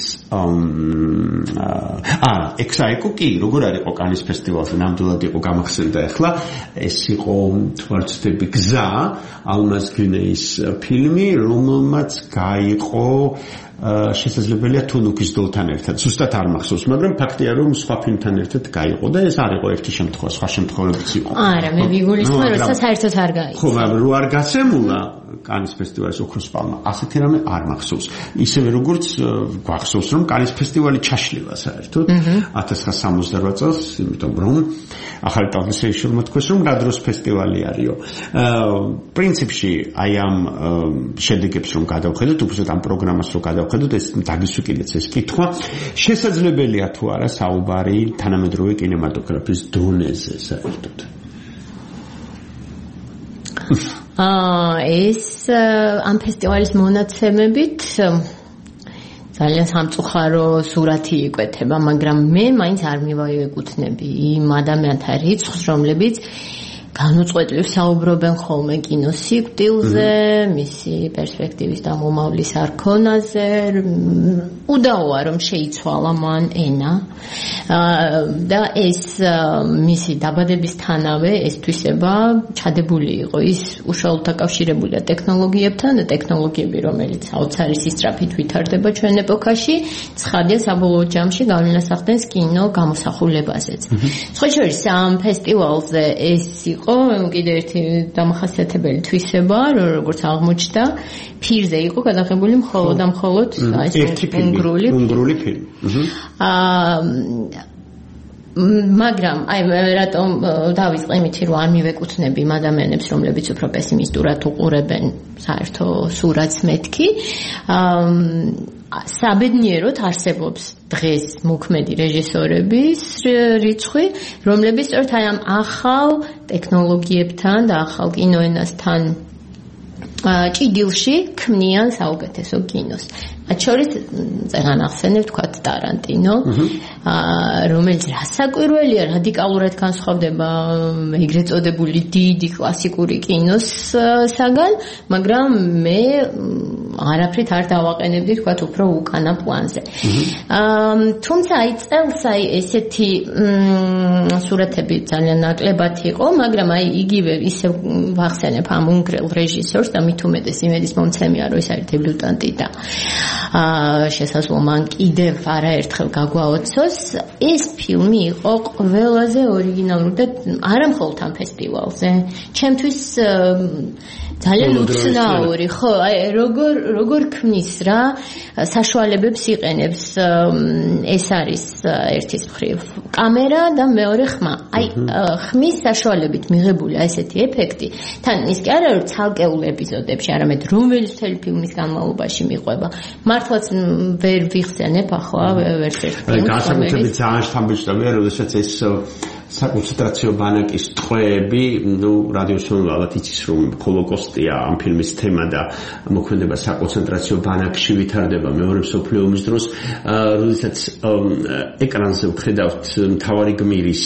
აა ექსაიკო კი, როგორ არ იყო კანის ფესტივალზე, ნამდვილად იყო გამახსენდა ახლა, ეს იყო თვალწდები გზა, ალმას გინეის ფილმი, რომელმაც გაიყო შესაძლებელია თუნუქის დოლთან ერთად. Ზუსტად არ მახსოვს, მაგრამ ფაქტია, რომ სხვა ფილმთან ერთად გაიყო და ეს არ იყო ერთი შემთხვევა, სხვა შემთხვევებიც იყო. არა, მე ვიგულისხმობ, რომ საერთოდ არ გაიყო. ხო, მაგრამ რო არ გასემულა კანის ფესტივალის ოქროს პალმა, ასეთი რამე არ მახსოვს. ისევე როგორც გვახსოვს, რომ კანის ფესტივალი ჩაშლილა საერთოდ ათას ცხრაასა სამოცდაოთხ წელს, იმიტომ რომ ახალი ტელევიზიურმა თქვეს, რომ რა დროს ფესტივალი არისო. პრინციპში აი ამ შედეგებს რომ გადავხედოთ, უბრალოდ ამ პროგრამას რომ გადავხედოთ, ეს დაგისვიკილეთ ეს კითხვა, შესაძლებელია თუ არა საუბარი თანამედროვე კინემატოგრაფის დონეზე საერთოდ. აა ეს ამ ფესტივალის მონაცემებით ძალიან სამწუხარო სურათი იკვეთება, მაგრამ მე მაინც არ მივაეკუთვნები იმ ადამიანთა რიცხვს, რომლებიც განუწყვეტლივ საუბრობენ ხოლმე კინოს სიკვდილზე, მისი პერსპექტივის და მომავლის არქონაზე, უდაოა რომ შეიცვალა მან ენა და ეს მისი დაბადებისთანავე ეს თვისება ჩადებული იყო, ის უშუალოდ დაკავშირებულია ტექნოლოგიებთან და ტექნოლოგიები, რომელიც საოცარი სწრაფით ვითარდება ჩვენ ეპოქაში, ცხადია საბოლოო ჯამში გავლენას კინო გამოსახულებაზეც. სხვა შორის ამ ფესტივალზე ეს იყო კიდე ერთი დამახასიათებელი თვისება, როგორც აღმოჩნდა, ფირზე იყო გადაღებული მხოლოდ და მხოლოდ ერთი უნგრული უნგრული ფილმი. აა მაგრამ აი რატომ დავიწყე იმით, რომ არ მივეკუთვნები იმ ადამიანებს, რომლებიც უფრო პესიმისტურად უყურებენ საერთო სურათს მეთქი. აა საბედნიეროდ არსებობს დღეს მოქმედი რეჟისორების რიცხვი, რომლებიც სწორედ აი ამ ახალ ტექნოლოგიებთან და ახალ კინოენასთან ჭიდილში ქმნიან საუკეთესო კინოს. მათ შორის წეგან ახსენებ თქვათ ტარანტინო, რომელიც რასაკვირველია, რადიკალურად განსხვავდება ეგრეთ წოდებული დიდი კლასიკური კინოსაგან, მაგრამ მე არაფრით არ დავაყენებდი თქვათ უფრო უკანა პლანზე. თუმცა აი წელს აი ესეთი სურათები ძალიან ნაკლებად იყო, მაგრამ აი იგივე ისე ვახსენებ ამ უნგრელ რეჟისორს და მით უმეტეს იმედის მომცემია, რომ ეს არის დებიუტანტი და აა შესაძლოა მან კიდევ არაერთხელ გაგვაოცოს. ეს ფილმი იყო ყველაზე ორიგინალური და არა მხოლოდ ამ ფესტივალზე. ჩემთვის ძალიან უცნაური, ხო, აი როგორ როგორ ქმნის რა საშუალებებს იყენებს, ეს არის ერთის მხრივ კამერა და მეორე ხმა. აი ხმის საშუალებით მიღებული ესეთი ეფექტი, თან ის კი არა რომ ცალკეულ ეპიზოდებში, არამედ რომელიც მთელი ფილმის განმავლობაში მიყვება. მართლაც ვერ ვიხსენებ ახლა ვერც ერთ ფილმს. აი განსაკუთრებით ძალიან შთამბეჭდავია, როდესაც ეს საკონცენტრაციო ბანაკის ტყვეები, ნუ რადიოსმენელმა ალბათ იცის რომ ჰოლოკოსტია ამ ფილმის თემა და მოქმედება საკონცენტრაციო ბანაკში ვითარდება მეორე მსოფლიო ომის დროს, როდესაც ეკრანზე ვხედავთ მთავარი გმირის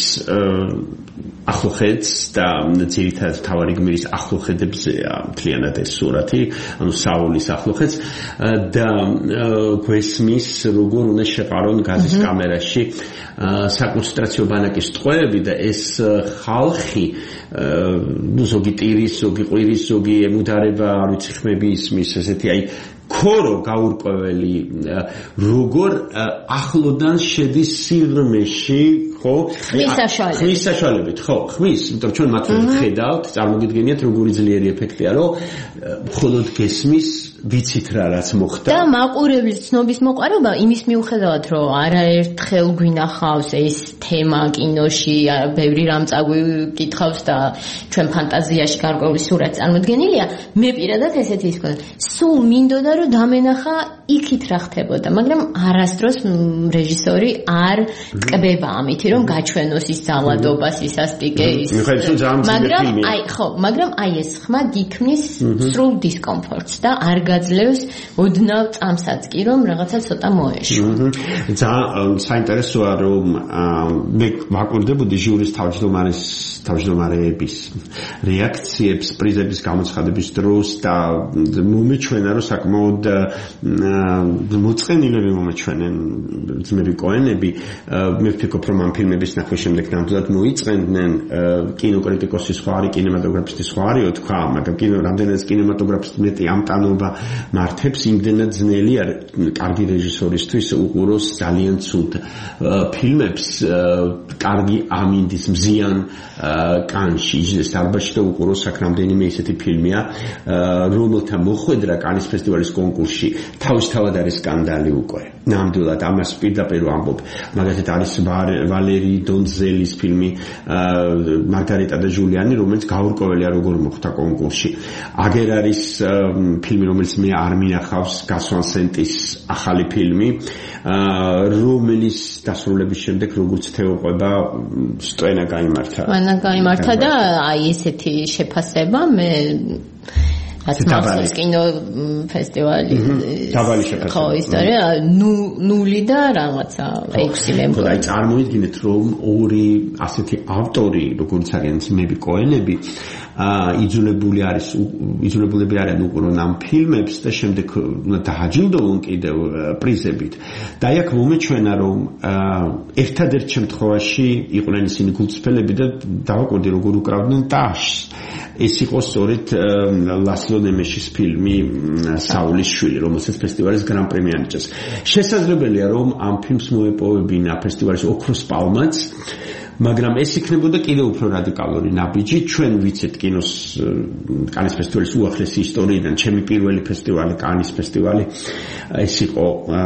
ახლოხედს და ძირითადად მთავარი გმირის ახლოხედებზეა მთლიანად ეს სურათი, ანუ საულის ახლოხედს და გვესმის როგორ უნდა შეყარონ გაზის კამერაში საკონცენტრაციო ბანაკის ტყვეები და ეს ხალხი, ნუ ზოგი ტირის, ზოგი ყვირის, ზოგი ემუდარება, არ ვიცი ხმები ისმის, ესეთი აი ქორო გაურკვეველი როგორ ახლოდან შედის სიღრმეში, ხო? ხმის საშუალებით. ხმის საშუალებით, ხო, ხმის, იმიტომ ჩვენ მათ ხედავთ, წარმოგიდგენიათ როგორი ძლიერი ეფექტია, რომ მხოლოდ გესმის ვიცით რა რაც მოხდა და მაყურებლის ცნობის მოყარება იმის მიუხედავად რომ არაერთხელ გვინახავს ეს თემა კინოში ბევრი რამ წაგვიკითხავს და ჩვენ ფანტაზიაში გარკვეული სურათი წარმოდგენილია მე პირადად ესეთი ის მქონდა სულ მინდოდა რომ დამენახა იქით რა ხდებოდა მაგრამ არასდროს რეჟისორი არ ტკბება ამით რომ გაჩვენოს ის ძალადობას ის ასტიკე ის მაგრამ აი ხო მაგრამ აი ეს ხმა გიქმნის სრულ დისკომფორტს და არ გაძლევს ოდნავ წამსაც კი რომ რაღაცა ცოტა მოეშვა. ძალიან საინტერესოა რომ მე ვაკვირდებოდი ჟიურის თავმჯდომარის თავმჯდომარეების რეაქციებს პრიზების გამოცხადების დროს და მომეჩვენა რომ საკმაოდ მოწყენილები მომეჩვენენ ძმები კოენები მე ვფიქრობ რომ ამ ფილმების ნახვის შემდეგ ნამდვილად მოიწენდნენ კინოკრიტიკოსის სხვა არის კინემატოგრაფისტის სხვა არის თქვა მაგრამ კინო რამდენიც კინემატოგრაფისტი მეტი ამტანობა მართებს იმდენად ძნელი არ კარგი რეჟისორისთვის უყუროს ძალიან ცუდ ფილმებს კარგი ამინდის მზიან კანში სტარბაში და უყუროს აქ რამდენიმე ისეთი ფილმია რომელთა მოხვედრა კანის ფესტივალის კონკურსში თავისთავად არის სკანდალი უკვე ნამდვილად ამას პირდაპირ ვამბობ მაგალითად არის ვალერი დონზელის ფილმი მარგარიტა და ჟულიანი რომელიც გაურკვეველია როგორ მოხვდა კონკურსში აგერ არის ფილმი რომელიც მე არ მინახავს გასვან სენტის ახალი ფილმი რომელიც დასრულების შემდეგ როგორც თეოყვება სტენა გაიმართა სტენა გაიმართა და აი ესეთი შეფასება მე ასმასის კინო ფესტივალი დაბალი შეფასება ხო ისტორია ნული და რაღაცა ექვსი ლემპო და წარმოიდგინეთ რომ ორი ასეთი ავტორი როგორც არიან ძმები კოენები იძულებული არის იძულებულები არიან უყურონ ამ ფილმებს და შემდეგ დააჯილდოვონ კიდევ პრიზებით და აქ მომეჩვენა რომ ერთადერთ შემთხვევაში იყვნენ ისინი გულწრფელები და დავაკვირდი როგორ უკრავდნენ ტაშს ეს იყო სწორედ ლასლო ნემეშის ფილმი საულის შვილი რომელსაც ფესტივალის გრან-პრი ანიჭეს შესაძლებელია რომ ამ ფილმს მოეპოვებინა ფესტივალის ოქროს პალმაც მაგრამ ეს იქნებოდა კიდევ უფრო რადიკალური ნაბიჯი ჩვენ ვიცით კინოს კანის ფესტივალის უახლესი ისტორიიდან ჩემი პირველი ფესტივალი კანის ფესტივალი ეს იყო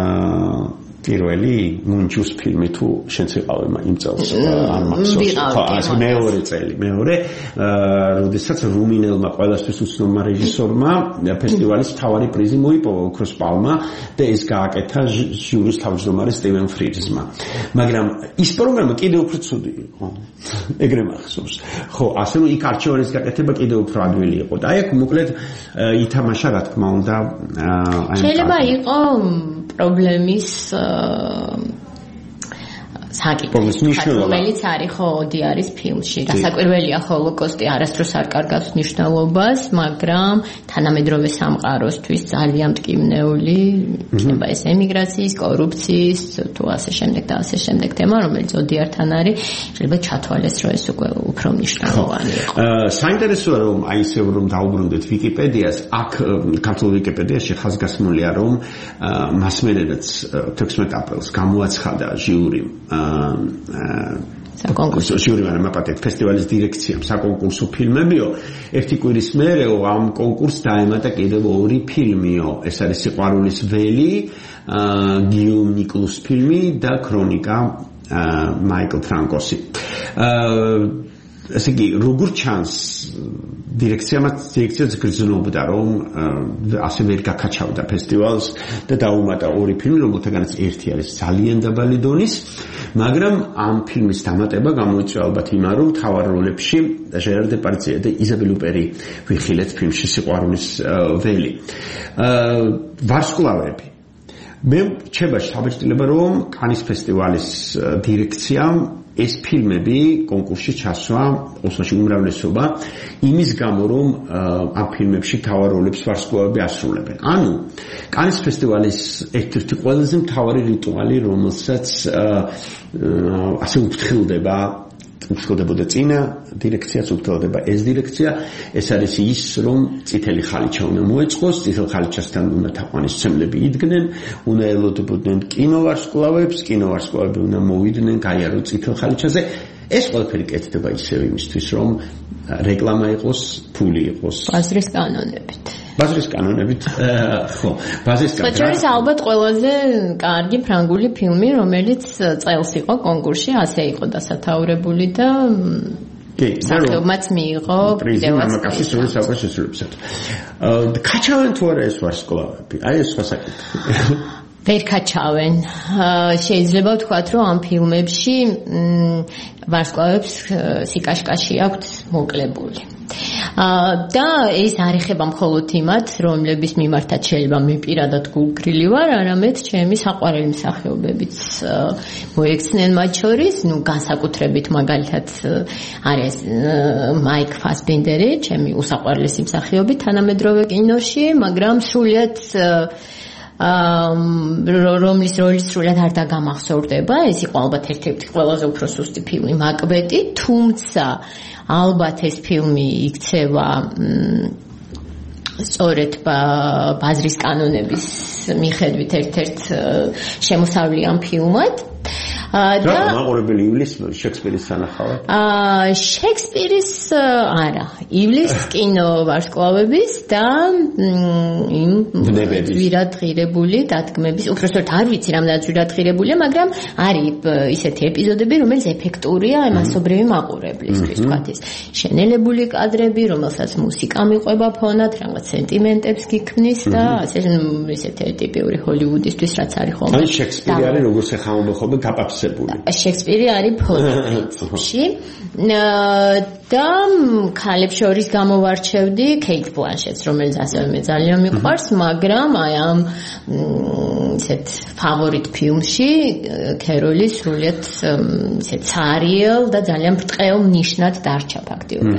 პირველი მუნჯუს ფილმი თუ შენც იყავე იმ წელს არ მახსოვს ხო ეს მეორე წელი მეორე როდესაც რუმინელმა ყველასთვის უცნობმა რეჟისორმა ფესტივალის მთავარი პრიზი მოიპოვა ოქროს პალმა და ეს გააკეთა ჟიურის თავმჯდომარე სტივენ ფრიძმა მაგრამ ის პროგრამა კიდევ უფრო ცუდი იყო ეგრე მახსოვს ხო ასე რომ იქ არჩევანის გაკეთება კიდევ უფრო ადვილი იყო და აი აქ მოკლედ ითამაშა რა თქმა უნდა აი შეიძლება იყო პრობლემის საკითხი რომელიც არის ხო ოდი არის ფილმში გასაკვირველია ჰოლოკოსტი არასდროს არ კარგავს მნიშვნელობას მაგრამ თანამედროვე სამყაროსთვის ძალიან მტკივნეული იქნება ეს ემიგრაციის კორუფციის თუ ასე შემდეგ და ასე შემდეგ თემა რომელიც ოდიართან არის შეიძლება ჩათვალეს რომ ეს უკვე უფრო მნიშვნელოვანი იყო საინტერესოა რომ აი ესე რომ დაუბრუნდეთ ვიკიპედიას აქ ქართულ ვიკიპედიაში ხაზგასმულია რომ მასმედაც თექვსმეტ აპრილს გამოაცხადა ჟიური საკონკურსო ჟიური მაპატეთ ფესტივალის დირექციამ საკონკურსო ფილმებიო ერთი კვირის მერეო ამ კონკურსს დაემატა კიდევ ორი ფილმიო ეს არის სიყვარულის ველი გიუმ ნიკლუს ფილმი და ქრონიკა მაიკლ ფრანკოსი ესე იგი როგორ ჩანს დირექციამაც დირექციაც გრძნობდა რომ ასე ვერ გაკაჩავდა ფესტივალს და დაუმატა ორი ფილმი რომელთაგანაც ერთი არის ძალიან დაბალი დონის მაგრამ ამ ფილმის დამატება გამოიწვია ალბათ იმან რომ მთავარ როლებში ჟერარ დეპარდიე და იზაბელ უპერი ვიხილეთ ფილმში სიყვარულის ველი ვარსკვლავები მე რჩება შთაბეჭდილება რომ კანის ფესტივალის დირექციამ ეს ფილმები კონკურსში ჩასვა ოსმოში უმრავლესობა იმის გამო რომ ამ ფილმებში მთავარ როლებს ვარსკვლავები ასრულებენ. ანუ კანის ფესტივალის ერთ-ერთი ყველაზე მთავარი რიტუალი რომელსაც ასე უფრთხილდება უშკოდებოდა წინა დირექციაც უფრთხილდება ეს დირექცია ეს არის ის რომ წითელი ხალიჩა უნდა მოეწყოს წითელ ხალიჩასთან უნდა თაყვანისმცემლები იდგნენ უნდა ელოდებოდნენ კინოვარსკვლავებს კინოვარსკვლავები უნდა მოვიდნენ გაიარო წითელ ხალიჩაზე ეს ყველაფერი კეთდება ისევ იმისთვის, რომ რეკლამა იყოს, ფული იყოს. ბაზრის კანონებით. ბაზრის კანონებით, ხო, ბაზრის კანონებით. საჭირო ალბათ ყველაზე კარგი ფრანგული ფილმი, რომელიც წელს იყო კონკურსში, ასე იყო დასათაურებული და კი, სახელმაც მიიღო პრიზი მამაკაცის როლის საუკეთესობისად. ქაჩავენ თუ არა ეს ვარსკვლავები? აი ეს სხვა საკითხი. ვერ ქაჩავენ. შეიძლება ვთქვათ, რომ ამ ფილმებში ვარსკვლავებს სიკაშკაში აქვთ მოკლებული. და ეს არ ეხება მხოლოდ იმათ, რომლების მიმართაც შეიძლება მე პირადად გულგრილი ვარ, არამედ ჩემი საყვარელი მსახიობებიც მოექცნენ მათ შორის, ну განსაკუთრებით მაგალითად არის მაიკ ფასბენდერი, ჩემი უსაყვარლესი მსახიობი თანამედროვე კინოში, მაგრამ სრულიად რომლის როლი სრულად არ დაგამახსოვრდება, ეს იყო ალბათ ერთ-ერთი ყველაზე უფრო სუსტი ფილმი მაკბეტი, თუმცა ალბათ ეს ფილმი იქცევა სწორედ ბაზრის კანონების მიხედვით ერთ-ერთ შემოსავლიან ფილმად. და მაყურებელი ივლის შექსპირის სანახავად? აა შექსპირის არა, ივლის კინო ვარსკვლავების და იმ ძვირადღირებული დადგმების, უბრალოდ არ ვიცი რამდენად ძვირადღირებულია, მაგრამ არის ისეთი ეპიზოდები, რომელიც ეფექტურია მასობრივი მაყურებლისთვის, თქვათ ის შენელებული კადრები, რომელსაც მუსიკა მიყვება ფონად, რაღაც სენტიმენტებს გიქმნის და ასე ისეთი ტიპიური ჰოლივუდისთვის რაც არის ხოლმე. აი შექსპირი არის როგორც ეხამობა ხოლმე გაპაფს შექსპირი არის ფონში და ქალებს შორის გამოვარჩევდი კეით ბლანშეტს, რომელიც ასევე მე ძალიან მიყვარს, მაგრამ აი ამ ისეთ ფავორიტ ფილმში ქეროლი სრულიად ისეთ ცარიელ და ძალიან ბრტყელ ნიშნად დარჩა ფაქტიურად.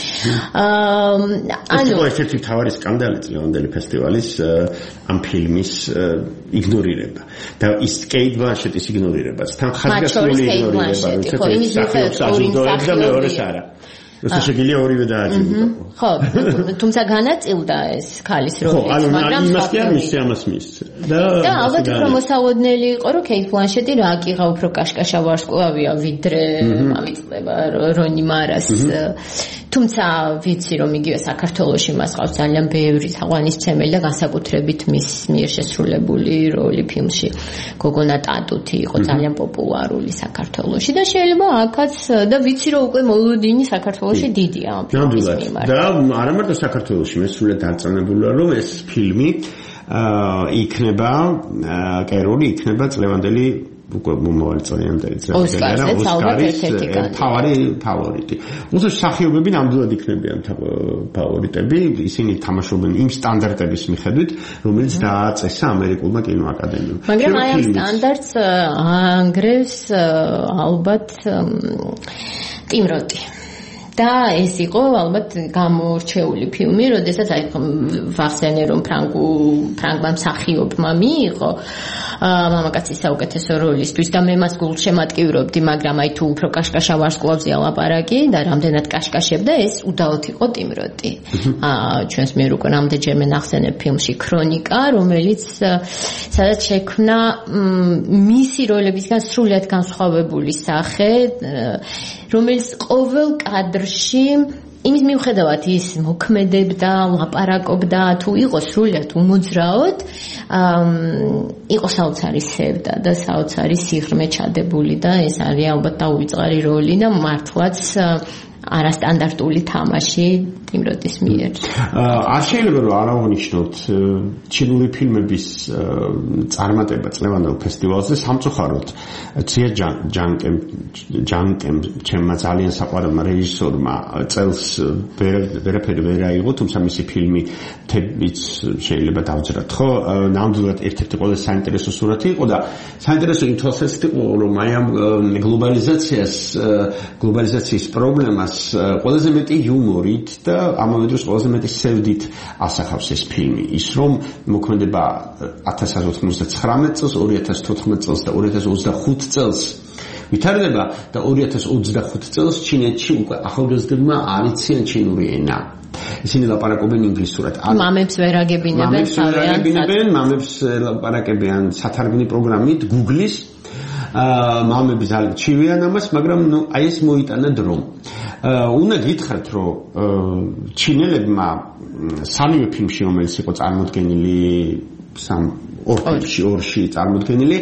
ანუ ერთ-ერთი მთავარი სკანდალი წლევანდელი ფესტივალის ამ ფილმის იგნორირება და ის კეით ბლანშეტის იგნორირებაც თან ხაზგასმული იგნორირება, ხო, იმის მიხედვით და მეორეს არა. როცა შეგიძლია ორივე დააჭირო. ხო, თუმცა განაწილდა ეს ქალის როლი, მაგრამ იმას კი არ მისცე ამას მისცე. და და ალბათ უფრო მოსალოდნელი იყო, რომ კეით ბლანშეტი რა კიღა უფრო კაშკაშა ვარსკვლავია, ვიდრე ამიწდება რონი მარას. თუმცა ვიცი, რომ იგივე საქართველოში მას ყავს ძალიან ბევრი თაყვანისმცემელი და განსაკუთრებით მის მიერ შესრულებული როლი ფილმში გოგონა ტატუთი იყო ძალიან პოპულარული საქართველოში და შეიძლება აქაც და ვიცი, რომ უკვე მოლოდინი საქართველოში დიდია ამ ფილმის მიმართ. და არა მარტო საქართველოში, მე სულად დარწმუნებული ვარ, რომ ეს ფილმი იქნება კეროლი იქნება წლევანდელი უკვე მომავალი წლევანდელი ოსკარის თავარი ფავორიტი. უბრალოდ მსახიობები ნამდვილად იქნებიან ფავორიტები, ისინი თამაშობენ იმ სტანდარტების მიხედვით, რომელიც დააწესა ამერიკულმა კინოაკადემიამ. მაგრამ აი ამ სტანდარტს ანგრევს ალბათ ტიმ როტი. და ეს იყო ალბათ გამორჩეული ფილმი, როდესაც აი ვახსენე რომ ფრანგუ ფრანგმა მსახიობმა მიიღო მამაკაცის საუკეთესო როლისთვის და მე მას გულშემატკივრობდი, მაგრამ აი თუ უფრო კაშკაშა ვარსკვლავზეა ლაპარაკი და რამდენად კაშკაშებდა, ეს უდაოდ იყო ტიმ როტი. აა ჩვენს მიერ უკვე რამდენჯერმე ნახსენებ ფილმში ქრონიკა, რომელიც სადაც შექმნა მისი როლებისგან სრულიად განსხვავებული სახე, რომელიც ყოველ კადრში იმის მიუხედავად ის მოქმედებდა, ლაპარაკობდა, თუ იყო სრულიად უმოძრაოდ, იყო საოცარი სევდა და საოცარი სიღრმე ჩადებული და ეს არის ალბათ დაუვიწყარი როლი და მართლაც არასტანდარტული თამაში ტიმ როტის მიერ. არ შეიძლება რომ არ აღნიშნოთ ჩინური ფილმების წარმატება წლევანდელ ფესტივალზე სამწუხაროდ ცია ჯანკემ ჯანკემ ჩემმა ძალიან საყვარელმა რეჟისორმა წელს ვერაფერი ვერ აიღო, თუმცა მისი ფილმი თებიც შეიძლება დავძრათ, ხო? ნამდვილად ერთ-ერთი ყველაზე საინტერესო სურათი იყო და საინტერესო იმ თვალსაზრისით იყო, რომ აი ამ გლობალიზაციას გლობალიზაციის პრობლემას ყველაზე მეტი იუმორით და ამავე დროს ყველაზე მეტი სევდით ასახავს ეს ფილმი. ის რომ მოქმედება ათას ათას ოცდათხმეტ წელს, ორი ათას თოთხმეტ წელს და ორი ათას ოცდახუთ წელს ვითარდება და ორი ათას ოცდახუთ წელს ჩინეთში უკვე ახალგაზრდებმა არ იციან ჩინური ენა. ისინი ლაპარაკობენ ინგლისურად. მამებს ვერ აგებინებენ, მამებს ვერ აგებინებენ, მამებს ლაპარაკებიან სათარგმნი პროგრამით, Google-ის აა მამები ძალიან ჩივიან ამას, მაგრამ ნუ აი ეს მოიტანა დრო. აა უნდა გითხრათ, რომ ჩინელებმა სამივე ფილმში, რომელიც იყო წარმოდგენილი სამ ორ ფილმში, ორში წარმოდგენილი,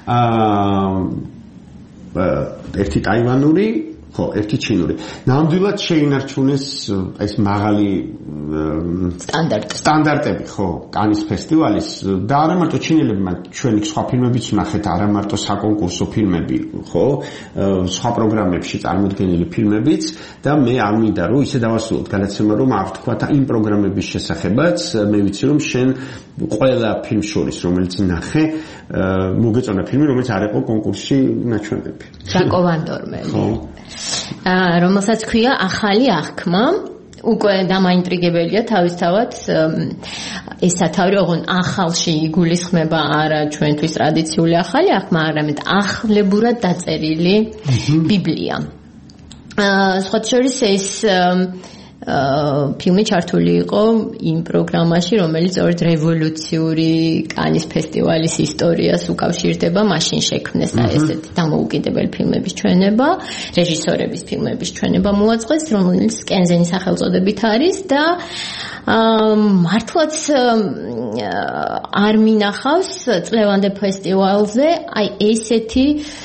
აა ერთი ტაივანური, ხო, ერთი ჩინური. ნამდვილად შეინარჩუნეს ეს მაღალი სტანდარტი. სტანდარტები, ხო, კანის ფესტივალის და არა მარტო ჩინელებმა, ჩვენი სხვა ფილმებიც ვნახეთ, არა მარტო საკონკურსო ფილმები, ხო, სხვა პროგრამებში წარმოდგენილი ფილმებიც და მე არ მინდა რომ ისე დავასრულოთ გადაცემა, რომ არ ვთქვა იმ პროგრამების შესახებაც, მე ვიცი რომ შენ ყველა ფილმ შორის, რომელიც ნახე, მოგეწონა ფილმი, რომელიც არ იყო კონკურსში ნაჩვენები. საკოვანდორმელი. ხო. აა რომელსაც ქვია ახალი აღქმა, უკვე დამაინტრიგებელია თავისთავად ეს სათავე, ოღონ ახალში იგულისხმება არა ჩვენთვის ტრადიციული ახალი აღქმა, არამედ ახლებურად დაწერილი ბიბლია. აა სხვა შორის ეს ფილმი ჩართული იყო იმ პროგრამაში, რომელიც ორ რევოლუციური კანის ფესტივალის ისტორიას უკავშირდება, მაშინ შექმნეს და ესეთი დამოუკიდებელი ფილმების ჩვენება, რეჟისორების ფილმების ჩვენება მოაწყეს, რომელიც კენზენის სახელწოდებით არის და მართლაც არ მინახავს წლევანდელ ფესტივალზე აი ესეთი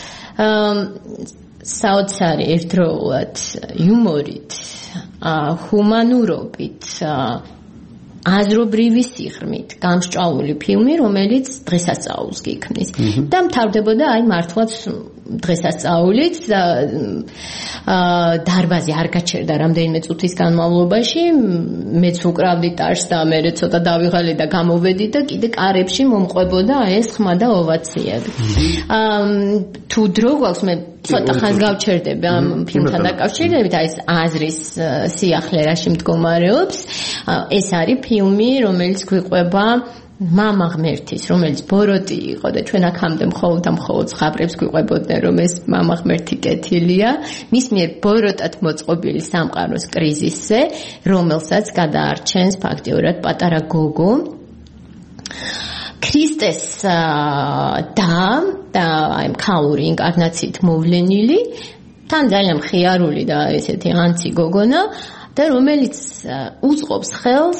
საოცარი ერთდროულად იუმორით, ჰუმანურობით, აზრობრივი სიღრმით გამსჭვალული ფილმი, რომელიც დღესასწაულს გიქმნის. და მთავრდებოდა აი მართლაც დღესასწაულით და დარბაზი არ გაჩერდა რამდენიმე წუთის განმავლობაში, მეც უკრავდი ტარს და მე ცოტა დავიღალე და გამოვედი და კიდე კარებში მომყვებოდა ეს ხმა და ოვაციები. თუ დრო გვაქვს, მე ცოტა ხანს გავჩერდები ამ ფილმთან დაკავშირებით, აი ეს აზრის სიახლე რაში მდგომარეობს. ეს არის ფილმი, რომელიც გვიყვება მამა ღმერთის, რომელიც ბოროტი იყო და ჩვენ აქამდე მხოლოდ და მხოლოდ ხაბრებს გვიყვებოდნენ, რომ ეს მამა ღმერთი კეთილია, მის მიერ ბოროტად მოწყობილი სამყაროს კრიზისზე, რომელსაც გადაარჩენს ფაქტიურად პატარა გოგო. ქრისტეს და და აი ქალური ინკარნაციით მოვლენილი, თან ძალიან მხიარული და ესეთი ანცი გოგონა და რომელიც უწყობს ხელს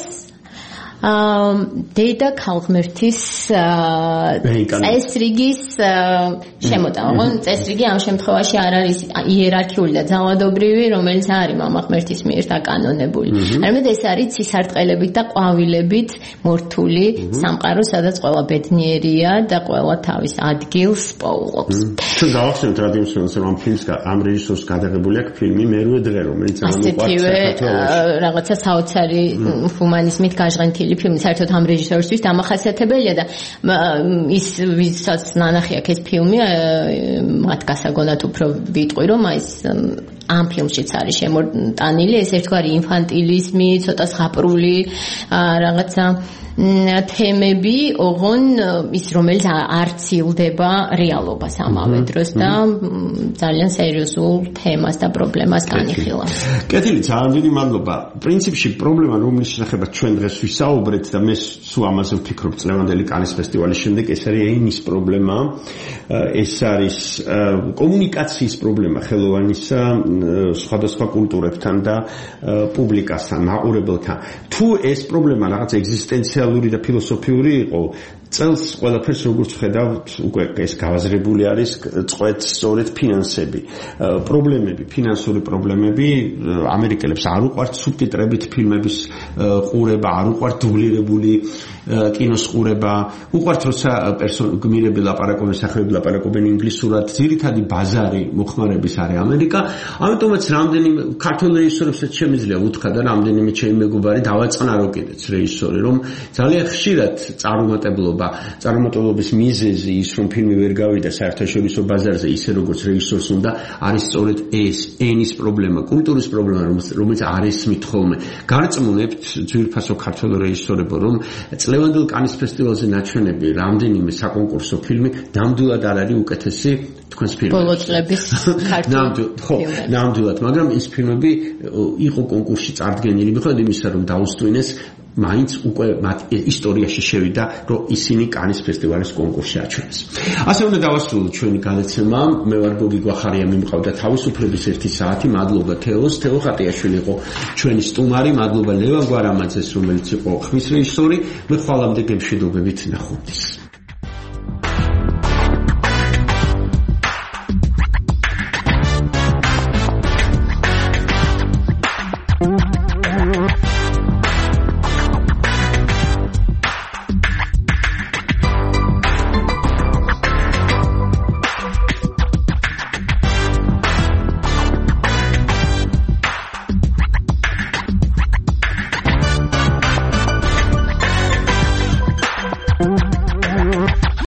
დედა ქალღმერთის წესრიგის შემოტანა. წესრიგი ამ შემთხვევაში არ არის იერარქიული და ძალადობრივი, რომელიც არის მამა ღმერთის მიერ დაკანონებული. არამედ ეს არის ცისარტყელებით და ყვავილებით მორთული სამყარო, სადაც ყველა ბედნიერია და ყველა თავის ადგილს პოულობს. ჩვენ გავახსენოთ რადიოსმენს, რომ ფილმს ამ რეჟისორს გადაღებული აქვს ფილმი მერვე დღე, რომელიც ამოყვარს საქართველოში. რაღაცა საოცარი ჰუმანიზმით გაჟღენთილი ფილმი საერთოდ ამ რეჟისორისთვის დამახასიათებელია და ის ვისაც ნანახი აქვს ეს ფილმი, მათ გასაგონად უფრო ვიტყვი, რომ ის ამ ფილმშიც არის შემოტანილი ეს ერთგვარი ინფანტილიზმი, ცოტა ზღაპრული რაღაცა თემები, ოღონ ის რომელიც არ ცილდება რეალობას ამავე დროს და ძალიან სერიოზულ თემას და პრობლემას განიხილავს. კეთილი, ძალიან დიდი მადლობა. პრინციპში პრობლემა, რომლის შესახებ ჩვენ დღეს ვისაუბრეთ და მე სულ ამაზე ვფიქრობ წლევანდელი კანის ფესტივალის შემდეგ, ეს არის ენის პრობლემა, ეს არის კომუნიკაციის პრობლემა ხელოვანისა სხვადასხვა კულტურებთან და პუბლიკასთან, მაყურებელთან. თუ ეს პრობლემა რაღაც ეგზისტენციალური და ფილოსოფიური იყო, წელს ყველაფერს როგორც ხედავთ, უკვე ეს გავაზრებული არის წვეთ სწორედ ფინანსები, პრობლემები, ფინანსური პრობლემები, ამერიკელებს არ უყვართ სუბტიტრებით ფილმების ყურება, არ უყვართ დუბლირებული კინოს ყურება, უყვართ როცა გმირები ლაპარაკობენ, მსახიობები ლაპარაკობენ ინგლისურად, ძირითადი ბაზარი მოხმარების არის ამერიკა, ამიტომაც რამდენიმე ქართულ რეჟისორებსაც შემიძლია უთხრა და რამდენიმე ჩემი მეგობარი დავაწყნარო კიდეც რეჟისორი, რომ ძალიან ხშირად წარუმატებლობა წარმატებობის მიზეზი ის რომ ფილმი ვერ გავიდა საერთაშორისო ბაზარზე ისე როგორც რეჟისორს უნდა არის სწორედ ეს ენის პრობლემა, კულტურის პრობლემა, რომელიც არ ესმით ხოლმე. გარწმუნებთ ძვირფასო ქართველ რეჟისორებო, რომ წლევანდელ კანის ფესტივალზე ნაჩვენები რამდენიმე საკონკურსო ფილმი ნამდვილად არ არის უკეთესი თქვენს ფილმებში. ბოლო წლების ქართული ფილმები. ნამდვილად, მაგრამ ის ფილმები იყო კონკურსში წარდგენილი, მიუხედავად იმისა, რომ დაუსტვინეს მაინც უკვე მათ ისტორიაში შევიდა, რომ ისინი კანის ფესტივალის კონკურსში აჩვენეს. ასე უნდა დავასრულოთ ჩვენი გადაცემა. მე ვარ გოგი გვახარია, მიმყავდა თავისუფლების ერთი საათი. მადლობა თეოს, თეო ხატიაშვილი იყო ჩვენი სტუმარი, მადლობა ლევან გვარამაძეს, რომელიც იყო ხმის რეჟისორი. მე ხვალამდე გემშვიდობებით ნახვამდის.